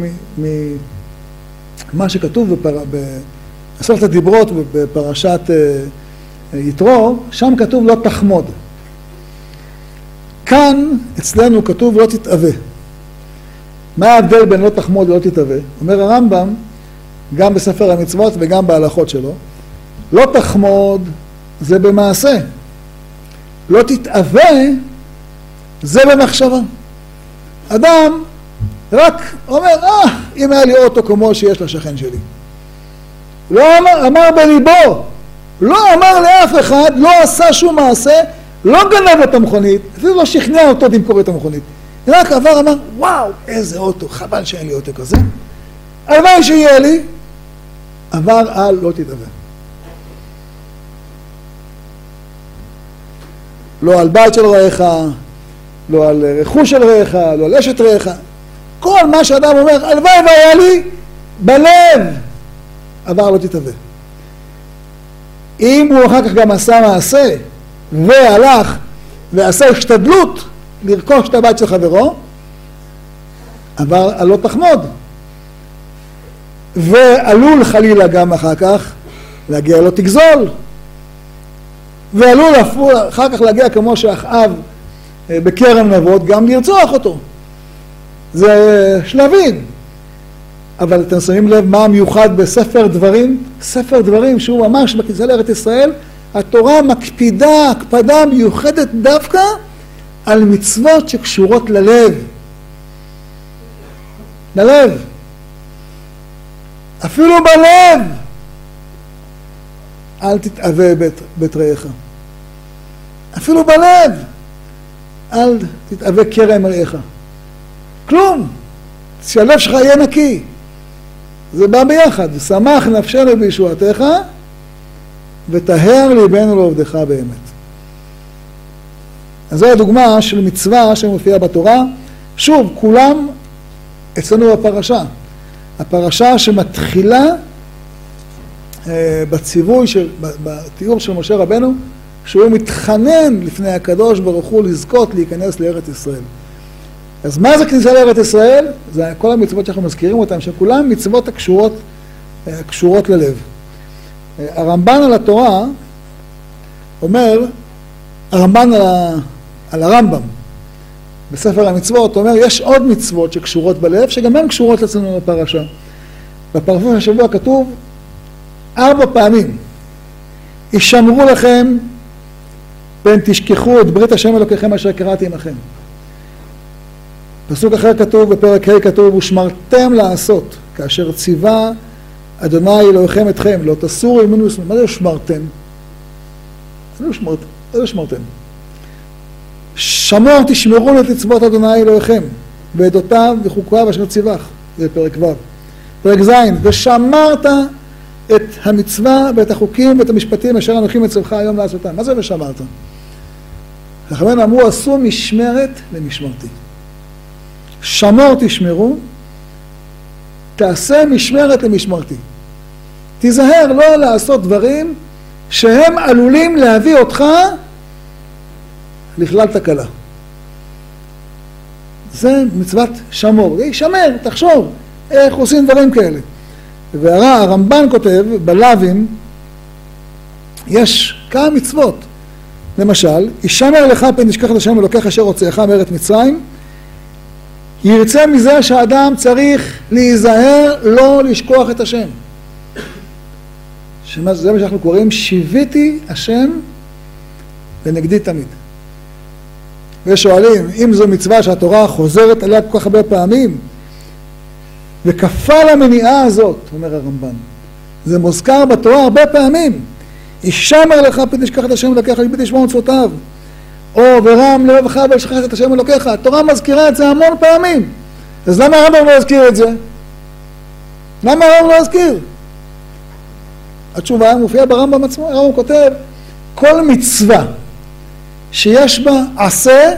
Speaker 1: ממה שכתוב בעשרת הדיברות בפרשת יתרו, שם כתוב לא תחמוד. כאן אצלנו כתוב לא תתאווה. מה ההבדל בין לא תחמוד ולא תתאווה? אומר הרמב"ם, גם בספר המצוות וגם בהלכות שלו, לא תחמוד זה במעשה. לא תתאווה זה במחשבה. אדם רק אומר, אה, אם היה לי אוטו כמו שיש לשכן שלי. לא אמר, אמר בליבו, לא אמר לאף אחד, לא עשה שום מעשה, לא גנב את המכונית, אפילו לא שכנע אותו למכור את המכונית. רק עבר, אמר, וואו, איזה אוטו, חבל שאין לי אוטו כזה. הלוואי שיהיה לי, עבר על לא תתאווה. לא על בית של רעך, לא על רכוש של רעך, לא על אשת רעך. כל מה שאדם אומר, הלוואי והיה לי, בלב, עבר לא תתאווה. אם הוא אחר כך גם עשה מעשה, והלך ועשה השתדלות לרכוש את הבית של חברו, עבר על לא תחמוד. ועלול חלילה גם אחר כך להגיע לו תגזול, ועלול אחר כך להגיע כמו שאחאב בכרם נבות גם לרצוח אותו. זה שלבים. אבל אתם שמים לב מה המיוחד בספר דברים? ספר דברים שהוא ממש בכניסה לארץ ישראל, התורה מקפידה, הקפדה מיוחדת דווקא על מצוות שקשורות ללב. ללב. אפילו בלב. אל תתאווה בית, בית רעך. אפילו בלב. אל תתאווה כרם רעך. כלום. שהלב שלך יהיה נקי. זה בא ביחד. שמח נפשנו בישועתך, וטהר ליבנו לעובדך באמת. אז זו הדוגמה של מצווה שמופיעה בתורה. שוב, כולם אצלנו בפרשה. הפרשה שמתחילה אה, בציווי, של, בתיאור של משה רבנו, שהוא מתחנן לפני הקדוש ברוך הוא לזכות להיכנס לארץ ישראל. אז מה זה כניסה לארץ ישראל? זה כל המצוות שאנחנו מזכירים אותן, שכולם מצוות הקשורות, הקשורות ללב. הרמב"ן על התורה אומר, הרמב"ן על, ה, על הרמב"ם, בספר המצוות, אומר, יש עוד מצוות שקשורות בלב, שגם הן קשורות אצלנו בפרשה. בפרשת השבוע כתוב ארבע פעמים, ישמרו לכם פן תשכחו את ברית השם אלוקיכם אשר קראתי עמכם. פסוק אחר כתוב, בפרק ה' כתוב, ושמרתם לעשות, כאשר ציווה אדוני אלוהיכם אתכם, לא תסורו ימינו ושמאלה. מה זה שמרתם? מה זה שמרתם? שמור תשמרו את מצוות אדוני אלוהיכם, ועדותיו וחוקיו אשר ציווך. זה פרק ו'. פרק ז', ושמרת את המצווה ואת החוקים ואת המשפטים אשר אנוכי מצווך היום לעשותם. מה זה ושמרת? חכמינו אמרו, עשו משמרת למשמרתי. שמור תשמרו, תעשה משמרת למשמרתי. תיזהר לא לעשות דברים שהם עלולים להביא אותך לכלל תקלה. זה מצוות שמור. שמר, תחשוב איך עושים דברים כאלה. והרמב"ן כותב, בלווים, יש כמה מצוות. למשל, ישמר לך פן תשכח את השם אלוקיך אשר הוציאך מארץ מצרים, ירצה מזה שהאדם צריך להיזהר לא לשכוח את השם. זה מה שאנחנו קוראים, שיוויתי השם לנגדי תמיד. ושואלים, אם זו מצווה שהתורה חוזרת עליה כל כך הרבה פעמים, וכפל המניעה הזאת, אומר הרמב"ן, זה מוזכר בתורה הרבה פעמים, ישמר לך פן תשכח את השם אלוקיך לבית לשמור מצוותיו, או ורם לבבך ואל תשכח את השם אלוקיך. התורה מזכירה את זה המון פעמים. אז למה הרמב"ם לא יזכיר את זה? למה הרמב"ם לא יזכיר? התשובה מופיעה ברמב"ם עצמו. הרמב"ם כותב, כל מצווה שיש בה עשה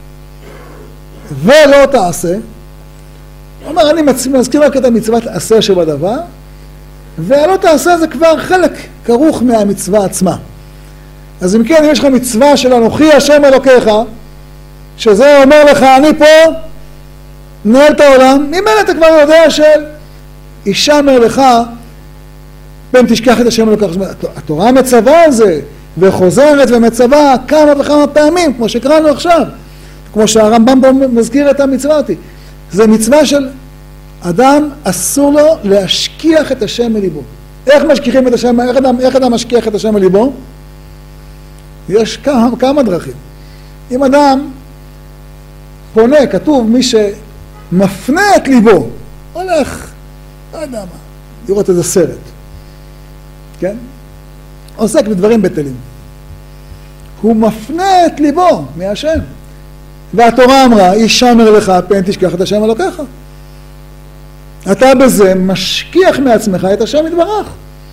Speaker 1: ולא תעשה, הוא אומר, אני מזכיר רק את המצוות עשה שבדבר, ולא תעשה זה כבר חלק כרוך מהמצווה עצמה. אז אם כן, אם יש לך מצווה של אנוכי השם אלוקיך, שזה אומר לך, אני פה, נהל את העולם, ממילא אתה כבר יודע של ישמר לך, פן תשכח את השם אלוקיך. התורה מצווה על זה, וחוזרת ומצווה כמה וכמה פעמים, כמו שקראנו עכשיו, כמו שהרמב"ם פה מזכיר את המצווה אותי. זה מצווה של אדם, אסור לו להשכיח את השם מליבו. איך משכיחים את השם, איך אדם, איך אדם משכיח את השם מליבו? יש כמה, כמה דרכים. אם אדם פונה, כתוב מי שמפנה את ליבו, הולך, לא יודע מה, לראות איזה סרט, כן? עוסק בדברים בטלים. הוא מפנה את ליבו מהשם. והתורה אמרה, ישמר לך פן תשכח את השם אלוקיך. אתה בזה משכיח מעצמך את השם יתברך.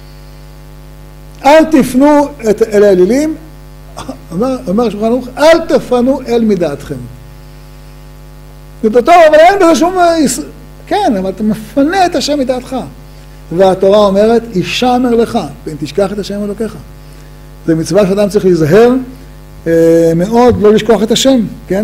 Speaker 1: אל תפנו את, אל האלילים, אומר, אומר שולחן ערוך, אל תפנו אל מדעתכם. זה טוב, אבל אין בזה שום... כן, אבל אתה מפנה את השם מדעתך. והתורה אומרת, ישמר לך, פן תשכח את השם אלוקיך. זה מצווה שאדם צריך להיזהר אה, מאוד, לא לשכוח את השם, כן?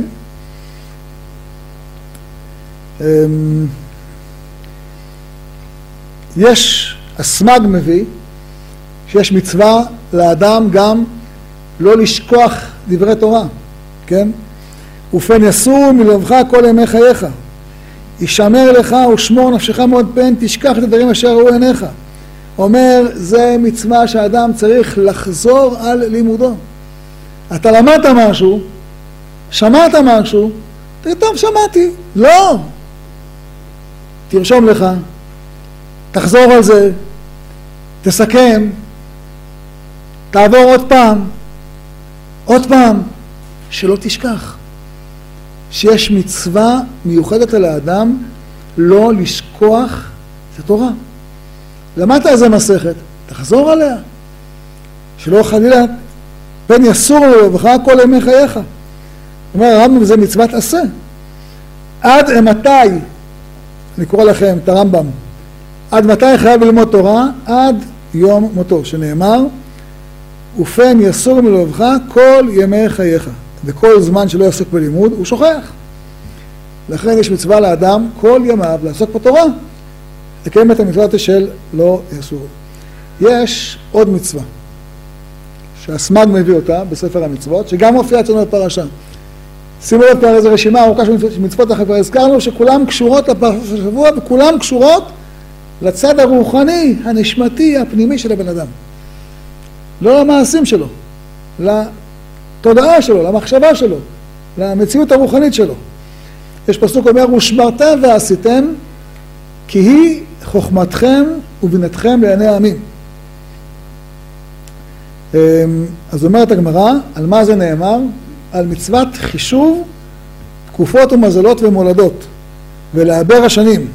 Speaker 1: אה, יש, הסמ"ג מביא, שיש מצווה לאדם גם לא לשכוח דברי תורה, כן? ופן יסור מלבך כל ימי חייך. ישמר לך ושמור נפשך מאוד פן, תשכח את הדברים אשר ראו עיניך. אומר, זה מצווה שהאדם צריך לחזור על לימודו. אתה למדת משהו, שמעת משהו, תגיד, טוב, שמעתי. לא. תרשום לך, תחזור על זה, תסכם, תעבור עוד פעם, עוד פעם, שלא תשכח. שיש מצווה מיוחדת על האדם לא לשכוח את התורה. למדת איזה מסכת, תחזור עליה. שלא חלילה פן יסור לבך כל ימי חייך. אומר הרמב"ם, זה מצוות עשה. עד מתי, אני קורא לכם את הרמב"ם, עד מתי חייב ללמוד תורה? עד יום מותו, שנאמר, ופן יסור מלבך כל ימי חייך. וכל זמן שלא יעסוק בלימוד, הוא שוכח. לכן יש מצווה לאדם כל ימיו לעסוק בתורה, לקיים את המצווה של לא יסור. יש עוד מצווה, שהסמ"ג מביא אותה בספר המצוות, שגם מופיעה אצלנו בפרשה. שימו לב פה איזו רשימה ארוכה של מצוות, אחר כבר הזכרנו שכולם קשורות לפרשת השבוע, וכולם קשורות לצד הרוחני, הנשמתי, הפנימי של הבן אדם. לא למעשים שלו, לתודעה שלו, למחשבה שלו, למציאות הרוחנית שלו. יש פסוק אומר, ושמרתם ועשיתם, כי היא חוכמתכם ובינתכם לעיני העמים. אז אומרת הגמרא, על מה זה נאמר? על מצוות חישוב תקופות ומזלות ומולדות, ולעבר השנים.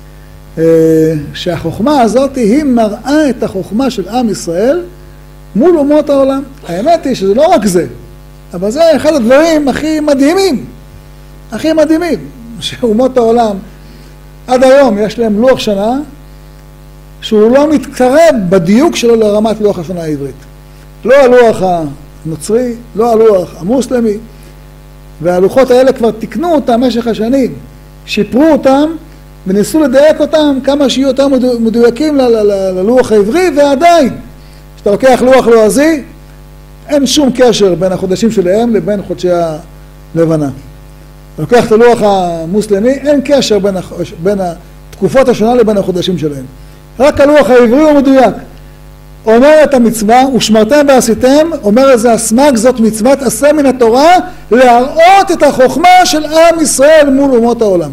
Speaker 1: שהחוכמה הזאת היא מראה את החוכמה של עם ישראל מול אומות העולם. האמת היא שזה לא רק זה, אבל זה אחד הדברים הכי מדהימים, הכי מדהימים, שאומות העולם עד היום יש להם לוח שנה שהוא לא מתקרב בדיוק שלו לרמת לוח השנה העברית. לא הלוח הנוצרי, לא הלוח המוסלמי, והלוחות האלה כבר תקנו אותם במשך השנים, שיפרו אותם וניסו לדייק אותם כמה שיהיו יותר מדויקים ללוח העברי, ועדיין, כשאתה לוקח לוח לועזי, אין שום קשר בין החודשים שלהם לבין חודשי הלבנה. לוקח את הלוח המוסלמי, אין קשר בין, בין תקופות השנה לבין החודשים שלהם. רק הלוח העברי הוא מדויק. אומרת המצווה, ושמרתם ועשיתם, אומר איזה הסמ"ג, זאת מצוות עשה מן התורה, להראות את החוכמה של עם ישראל מול אומות העולם.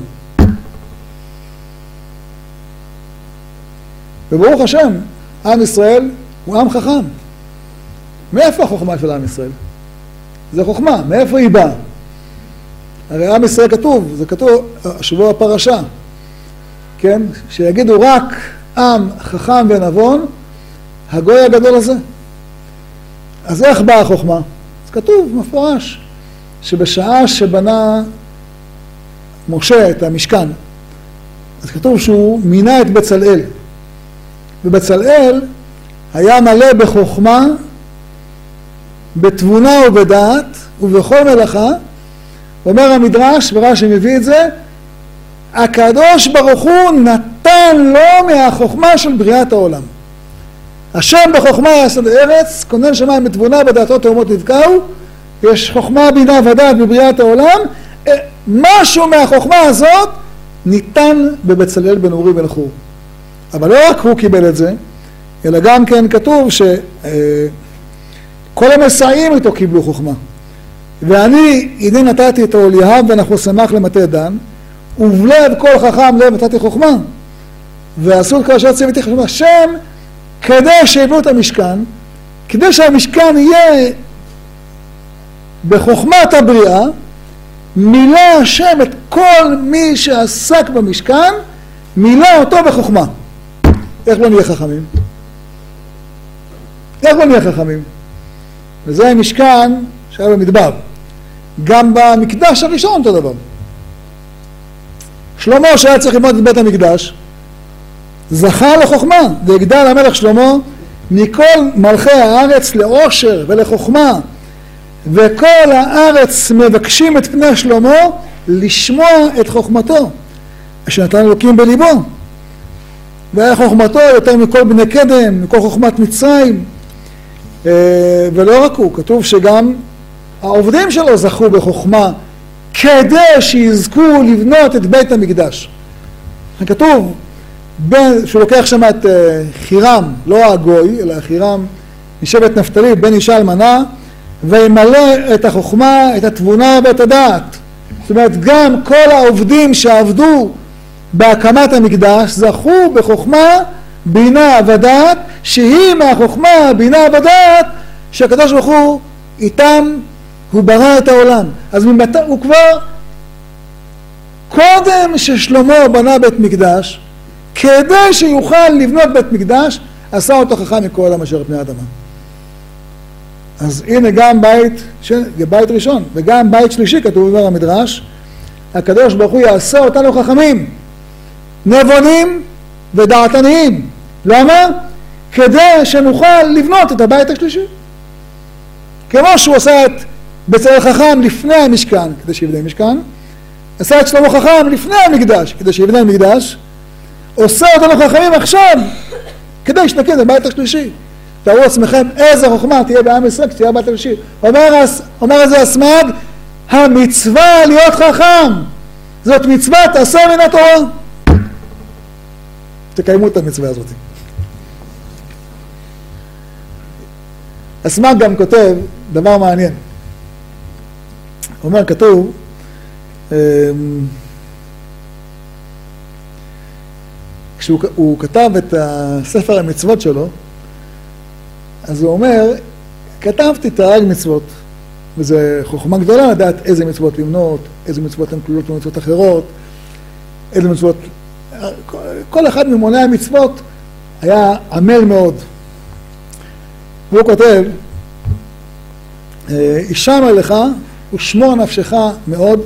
Speaker 1: וברוך השם, עם ישראל הוא עם חכם. מאיפה החוכמה של עם ישראל? זה חוכמה, מאיפה היא באה? הרי עם ישראל כתוב, זה כתוב השבוע בפרשה, כן? שיגידו רק עם חכם ונבון, הגוי הגדול הזה. אז איך באה החוכמה? אז כתוב מפורש, שבשעה שבנה משה את המשכן, אז כתוב שהוא מינה את בצלאל. ובצלאל היה מלא בחוכמה, בתבונה ובדעת, ובכל מלאכה. אומר המדרש, ורש"י מביא את זה, הקדוש ברוך הוא נתן לו מהחוכמה של בריאת העולם. השם בחוכמה יסד הארץ, כונן שמיים בתבונה, בדעתו תאומות נבקעו. יש חוכמה, בינה ודעת בבריאת העולם. משהו מהחוכמה הזאת ניתן בבצלאל בן אורי בן חור. אבל לא רק הוא קיבל את זה, אלא גם כן כתוב שכל המסייעים איתו קיבלו חוכמה. ואני, הנה נתתי את אוליאב ואנחנו שמח למטה דן, ובלב כל חכם לב נתתי חוכמה. ועשו את כל אשר ציוויתי חוכמה. השם, כדי שיבנו את המשכן, כדי שהמשכן יהיה בחוכמת הבריאה, מילא השם את כל מי שעסק במשכן, מילא אותו בחוכמה. איך לא נהיה חכמים? איך לא נהיה חכמים? וזה המשכן שהיה במדבר. גם במקדש הראשון אותו דבר. שלמה שהיה צריך ללמוד את בית המקדש, זכה לחוכמה, והגדל המלך שלמה מכל מלכי הארץ לעושר ולחוכמה, וכל הארץ מבקשים את פני שלמה לשמוע את חוכמתו, אשר נתן אלוקים בליבו. והיה חוכמתו יותר מכל בני קדם, מכל חוכמת מצרים. ולא רק הוא, כתוב שגם העובדים שלו זכו בחוכמה כדי שיזכו לבנות את בית המקדש. כתוב שהוא לוקח שם את חירם, לא הגוי, אלא חירם משבט נפתלי, בן אישה אלמנה, וימלא את החוכמה, את התבונה ואת הדעת. זאת אומרת, גם כל העובדים שעבדו בהקמת המקדש זכו בחוכמה, בינה ודעת, שהיא מהחוכמה, בינה ודעת, שהקדוש ברוך הוא איתם, הוא ברא את העולם. אז ממתי, הוא כבר, קודם ששלמה בנה בית מקדש, כדי שיוכל לבנות בית מקדש, עשה אותו חכם מכל העולם אשר פני האדמה. אז הנה גם בית, בית ראשון, וגם בית שלישי, כתוב אומר המדרש, הקדוש ברוך הוא יעשה אותנו חכמים, נבונים ודעתניים. למה? כדי שנוכל לבנות את הבית השלישי. כמו שהוא עשה את בצלאל חכם לפני המשכן, כדי שיבנה משכן, עשה את שלמה חכם לפני המקדש, כדי שיבנה מקדש, עושה אותנו חכמים עכשיו, כדי שנקים את הבית השלישי. תראו עצמכם איזה חוכמה תהיה בעם ישראל כשתהיה הבית השלישי. אומר, אומר איזה הסמ"ג, המצווה להיות חכם, זאת מצווה תעשה מן התורה. תקיימו את המצווה הזאת. הסמ"ג גם כותב דבר מעניין. הוא אומר, כתוב, כשהוא כתב את הספר המצוות שלו, אז הוא אומר, כתבתי תרי"ג מצוות, וזו חוכמה גדולה לדעת איזה מצוות למנות, איזה מצוות הן כלולות במצוות אחרות, איזה מצוות, כל אחד ממוני המצוות היה עמל מאוד. והוא כותב, הישמר לך ושמור נפשך מאוד,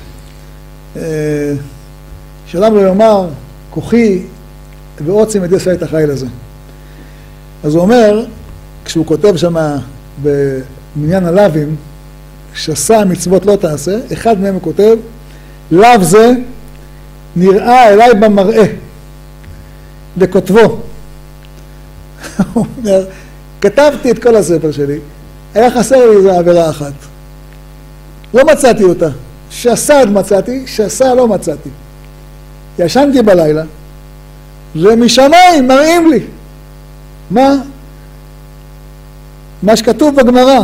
Speaker 1: שאדם לא יאמר כוחי ועוצם ידי עשה את החיל הזה. אז הוא אומר, כשהוא כותב שם במניין הלאווים, שעשה המצוות לא תעשה, אחד מהם הוא כותב, לאו זה נראה אליי במראה, בכותבו. הוא אומר, כתבתי את כל הספר שלי, היה חסר לי איזו עבירה אחת. לא מצאתי אותה. שעשה מצאתי, שעשה לא מצאתי. ישנתי בלילה, ומשמיים מראים לי. מה? מה שכתוב בגמרא,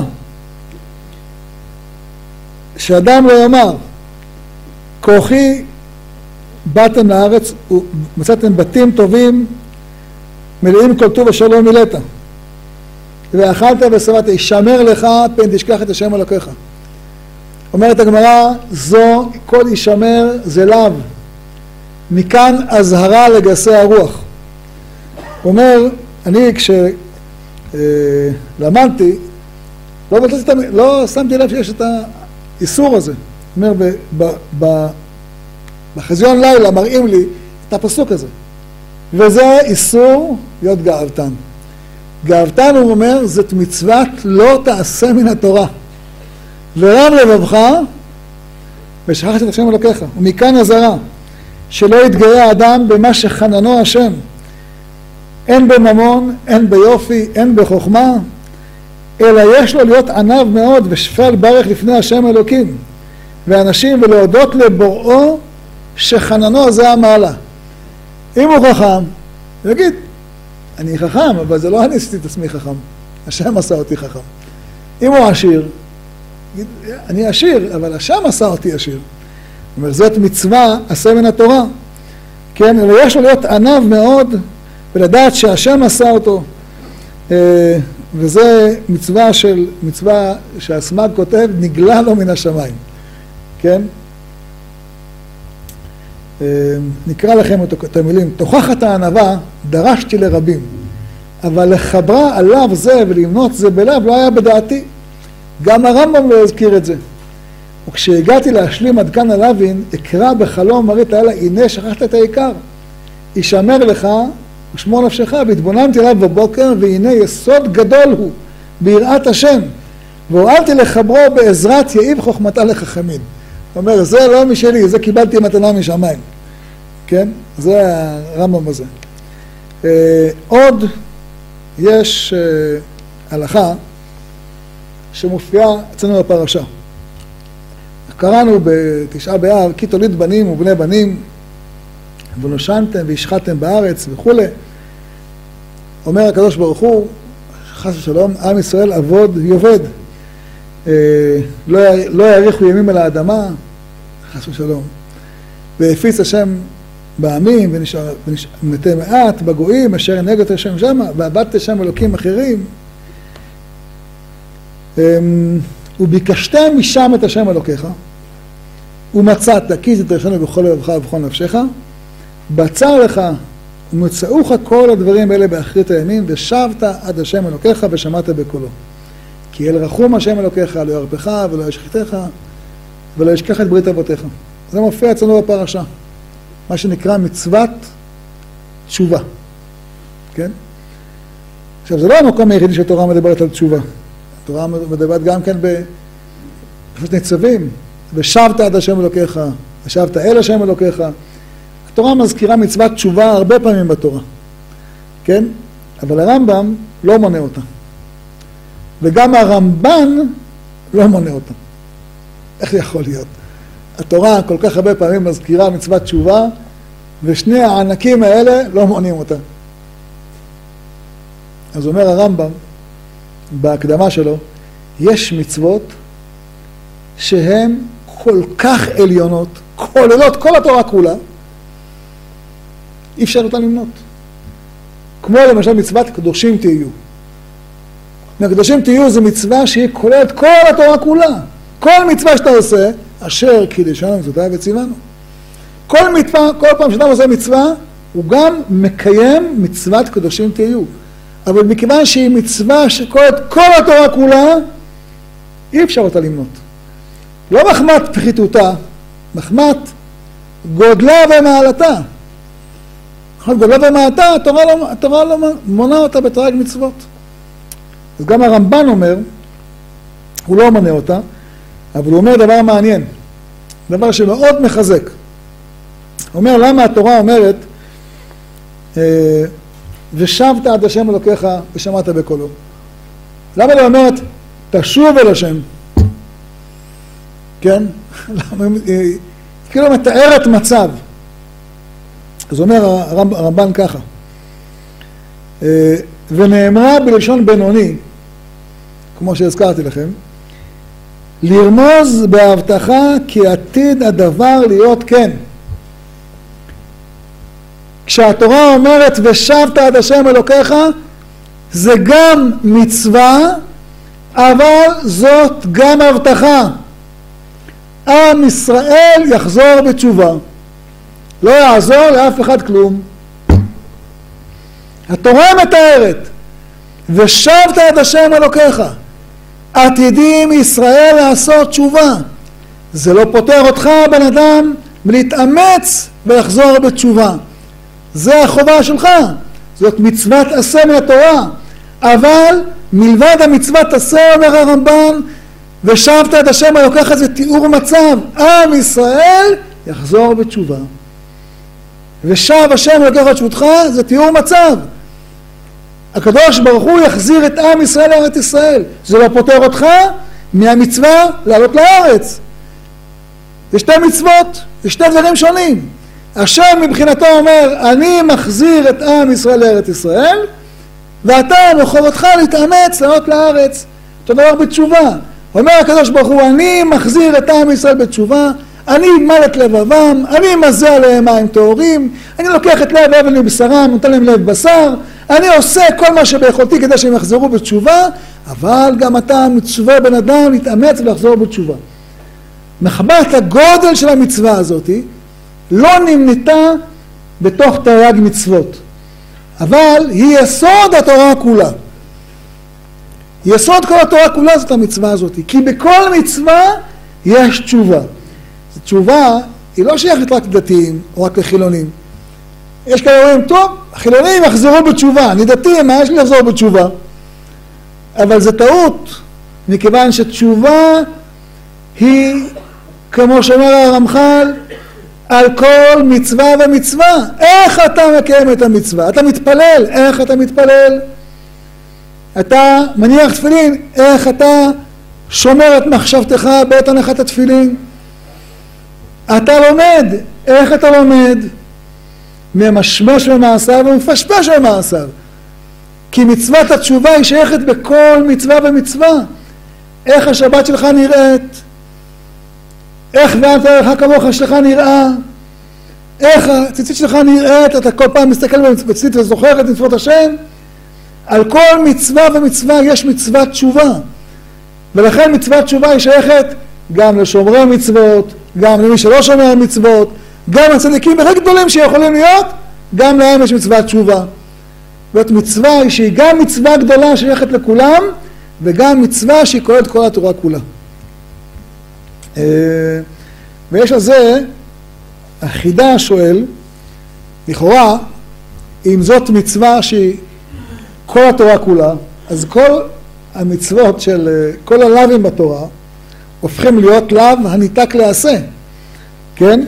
Speaker 1: שאדם לא יאמר, כוחי באתם לארץ ומצאתם בתים טובים מלאים כל טוב אשר לא מילאת. ואכלת ושבעת, ישמר לך פן תשכח את השם אלוקיך. אומרת הגמרא, זו כל ישמר זה לאו. מכאן הזהרה לגסי הרוח. אומר, אני כשלמדתי, לא, לא שמתי לב שיש את האיסור הזה. אומר, ב, ב, ב, בחזיון לילה מראים לי את הפסוק הזה. וזה איסור להיות גאוותן. גאוותן, הוא אומר, זאת מצוות לא תעשה מן התורה. ורם לבבך ושכחת את השם אלוקיך. ומכאן הזרה, שלא יתגאה האדם במה שחננו השם. אין בממון, אין ביופי, אין בחוכמה, אלא יש לו להיות ענב מאוד ושפל ברך לפני השם אלוקים. ואנשים ולהודות לבוראו שחננו זה המעלה. אם הוא חכם, הוא יגיד, אני חכם, אבל זה לא אני עשיתי את עצמי חכם. השם עשה אותי חכם. אם הוא עשיר, יגיד, אני עשיר, אבל השם עשה אותי עשיר. זאת אומרת, זאת מצווה עשה מן התורה. כן, אבל יש לו להיות ענב מאוד, ולדעת שהשם עשה אותו. וזה מצווה של, מצווה שהסמ"ג כותב, נגלה לו מן השמיים. כן? נקרא לכם את המילים, תוכחת הענבה דרשתי לרבים, אבל לחברה עליו זה ולמנות זה בלב לא היה בדעתי. גם הרמב"ם לא הזכיר את זה. וכשהגעתי להשלים עד כאן הלווין, אקרא בחלום מרית הלאה, הנה שכחת את העיקר. ישמר לך ושמור נפשך, והתבוננתי עליו בבוקר, והנה יסוד גדול הוא ביראת השם, והואלתי לחברו בעזרת יאיב חוכמתה לחכמים. זאת אומרת, זה לא משלי, זה קיבלתי מתנה משמיים. כן? זה הרמב"ם הזה. עוד יש הלכה שמופיעה אצלנו בפרשה. קראנו בתשעה באב, כי תוליד בנים ובני בנים, ונושנתם והשחתם בארץ וכו'. אומר הקדוש ברוך הוא, חס ושלום, עם ישראל עבוד יובד. לא, לא יאריכו ימים על האדמה, חס ושלום. והפיץ השם בעמים, ונתה מעט בגויים, אשר נגד השם שמה, ועבדתי שם אלוקים אחרים. וביקשתם משם את השם אלוקיך, ומצאת, כי זה תרשנו בכל לבבך ובכל נפשך, בצר לך ומצאוך כל הדברים האלה באחרית הימים, ושבת עד השם אלוקיך ושמעת בקולו. כי אל רחום השם אלוקיך, לא ירפך ולא ישחיתך, ולא ישכח את ברית אבותיך. זה מופיע אצלנו בפרשה, מה שנקרא מצוות תשובה. כן? עכשיו, זה לא המקום היחידי שהתורה מדברת על תשובה. התורה מדברת גם כן בפרשת ניצבים, ושבת עד השם אלוקיך, ושבת אל השם אלוקיך. התורה מזכירה מצוות תשובה הרבה פעמים בתורה, כן? אבל הרמב"ם לא מונה אותה. וגם הרמב"ן לא מונה אותה. איך זה יכול להיות? התורה כל כך הרבה פעמים מזכירה מצוות תשובה, ושני הענקים האלה לא מונים אותה. אז אומר הרמב"ם, בהקדמה שלו, יש מצוות שהן כל כך עליונות, כוללות כל התורה כולה, אי אפשר אותה למנות. כמו למשל מצוות קדושים תהיו. קדושים תהיו זה מצווה שהיא כוללת כל התורה כולה. כל מצווה שאתה עושה, אשר קידשנו מצוותיו וציוונו. כל מצווה, כל פעם שאתה עושה מצווה, הוא גם מקיים מצוות קדושים תהיו. אבל מכיוון שהיא מצווה שכוללת כל התורה כולה, אי אפשר אותה למנות. לא מחמת פחיתותה, מחמת גודלה ומעלתה. גודלה ומעלתה, התורה לא, התורה לא מונה אותה בתרי"ג מצוות. אז גם הרמב"ן אומר, הוא לא מונה אותה, אבל הוא אומר דבר מעניין, דבר שמאוד מחזק. הוא אומר, למה התורה אומרת, אה, ושבת עד השם אלוקיך ושמעת בקולו? למה היא אומרת, תשוב אל השם? כן? היא כאילו מתארת מצב. אז אומר הרמב"ן ככה, ונאמרה בלשון בינוני, כמו שהזכרתי לכם, לרמוז בהבטחה כי עתיד הדבר להיות כן. כשהתורה אומרת ושבת עד השם אלוקיך, זה גם מצווה, אבל זאת גם הבטחה. עם ישראל יחזור בתשובה. לא יעזור לאף אחד כלום. התורה מתארת, ושבת עד השם אלוקיך. עתידים ישראל לעשות תשובה. זה לא פותר אותך, בן אדם, מלהתאמץ ולחזור בתשובה. זה החובה שלך. זאת מצוות עשה מהתורה. אבל מלבד המצוות עשה, אומר הרמב"ן, ושבת עד השם אלוקיך, זה תיאור מצב. עם ישראל יחזור בתשובה. ושב השם אלוקיך את שבותך, זה תיאור מצב. הקדוש ברוך הוא יחזיר את עם ישראל לארץ ישראל. זה לא פותר אותך מהמצווה לעלות לארץ. זה שתי מצוות, זה שתי דברים שונים. השם מבחינתו אומר, אני מחזיר את עם ישראל לארץ ישראל, ואתה מחובתך להתאמץ לעלות לארץ. אותו דבר בתשובה. אומר הקדוש ברוך הוא, אני מחזיר את עם ישראל בתשובה, אני אמל את לבבם, אני מזה עליהם מים טהורים, אני לוקח את לב אבן מבשרם, נותן להם לב בשר, אני עושה כל מה שביכולתי כדי שהם יחזרו בתשובה, אבל גם אתה מצווה בן אדם להתאמץ ולחזור בתשובה. מחמת הגודל של המצווה הזאת לא נמנתה בתוך תרי"ג מצוות, אבל היא יסוד התורה כולה. יסוד כל התורה כולה זאת המצווה הזאת, כי בכל מצווה יש תשובה. תשובה היא לא שייכת רק לדתיים או רק לחילונים. יש כאלה אומרים, טוב, החילונים יחזרו בתשובה, אני דתי, מה יש לי לחזור בתשובה? אבל זה טעות, מכיוון שתשובה היא, כמו שאומר הרמח"ל, על כל מצווה ומצווה. איך אתה מקיים את המצווה? אתה מתפלל, איך אתה מתפלל? אתה מניח תפילין, איך אתה שומר את מחשבתך בעת הנחת התפילין? אתה לומד, איך אתה לומד? ממשמש במעשיו ומפשפש במעשיו. כי מצוות התשובה היא שייכת בכל מצווה ומצווה. איך השבת שלך נראית? איך ואהבת לרעך כמוך שלך נראה? איך הציצית שלך נראית? אתה כל פעם מסתכל בציצית וזוכר את מצוות השם? על כל מצווה ומצווה יש מצוות תשובה. ולכן מצוות תשובה היא שייכת גם לשומרי מצוות, גם למי שלא שומר מצוות, גם הצדיקים הכי גדולים שיכולים להיות, גם להם יש מצוות תשובה. זאת מצווה היא שהיא גם מצווה גדולה שייכת לכולם, וגם מצווה שהיא כוללת כל התורה כולה. ויש על זה, החידה שואל, לכאורה, אם זאת מצווה שהיא כל התורה כולה, אז כל המצוות של כל הלאווים בתורה, הופכים להיות לאו הניתק לעשה, כן?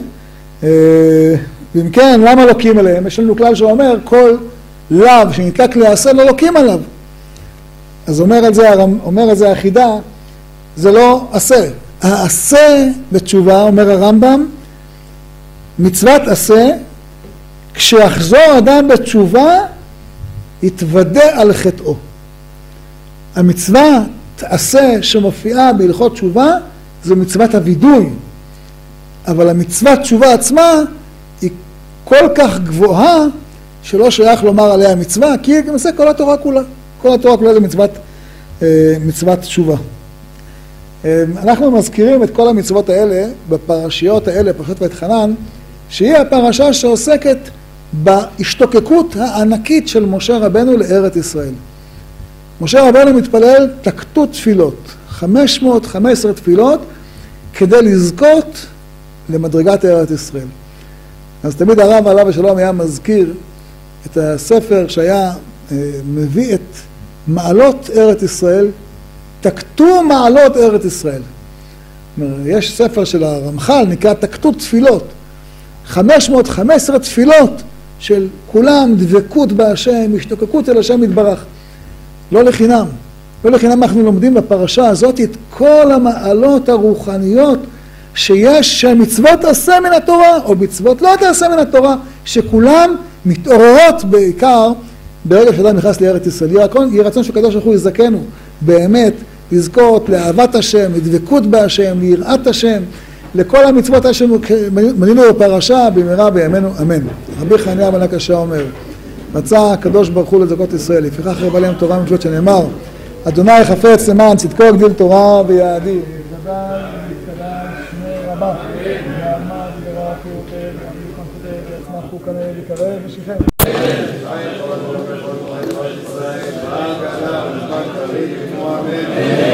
Speaker 1: ואם כן, למה לוקים עליהם? יש לנו כלל שאומר, כל לאו שניתק לעשה לא לוקים עליו. אז אומר על זה, אומר על זה החידה, זה לא עשה. העשה בתשובה, אומר הרמב"ם, מצוות עשה, כשיחזור אדם בתשובה, יתוודא על חטאו. המצווה תעשה שמופיעה בהלכות תשובה, זו מצוות הווידוי. אבל המצוות תשובה עצמה היא כל כך גבוהה, שלא שייך לומר עליה מצווה, כי היא למעשה כל התורה כולה. כל התורה כולה זה מצוות, מצוות תשובה. אנחנו מזכירים את כל המצוות האלה בפרשיות האלה, פרשת ואתחנן, שהיא הפרשה שעוסקת בהשתוקקות הענקית של משה רבנו לארץ ישראל. משה רבנו מתפלל תקתו תפילות, חמש מאות וחמש עשרה תפילות, כדי לזכות למדרגת ארץ ישראל. אז תמיד הרב עליו השלום היה מזכיר את הספר שהיה מביא את מעלות ארץ ישראל, תקתו מעלות ארץ ישראל. יש ספר של הרמח"ל נקרא תקתו תפילות, חמש מאות וחמש עשרה תפילות של כולם דבקות בהשם, השתוקקות אל השם יתברך. לא לחינם. לא לחינם אנחנו לומדים בפרשה הזאת את כל המעלות הרוחניות שיש שמצוות תעשה מן התורה, או מצוות לא תעשה מן התורה, שכולם מתעוררות בעיקר ברגע שאדם נכנס לארץ ישראל. יהי רצון שקדוש ברוך הוא יזכנו באמת לזכות לאהבת השם, לדבקות בהשם, ליראת השם, לכל המצוות שמנינו בפרשה במהרה בימינו אמן. רבי חנינא בן עקשיא אומר, רצה הקדוש ברוך הוא לזכות ישראל, לפיכך רבה להם תורה ומצוות, שנאמר, אדוני חפץ למען צדקו הגדיל תורה ויעדי. גדל ונתקדש שמי רבה, ועמד ורק יותר, ויצמחו כנראה לקרב ושיחם. Amen.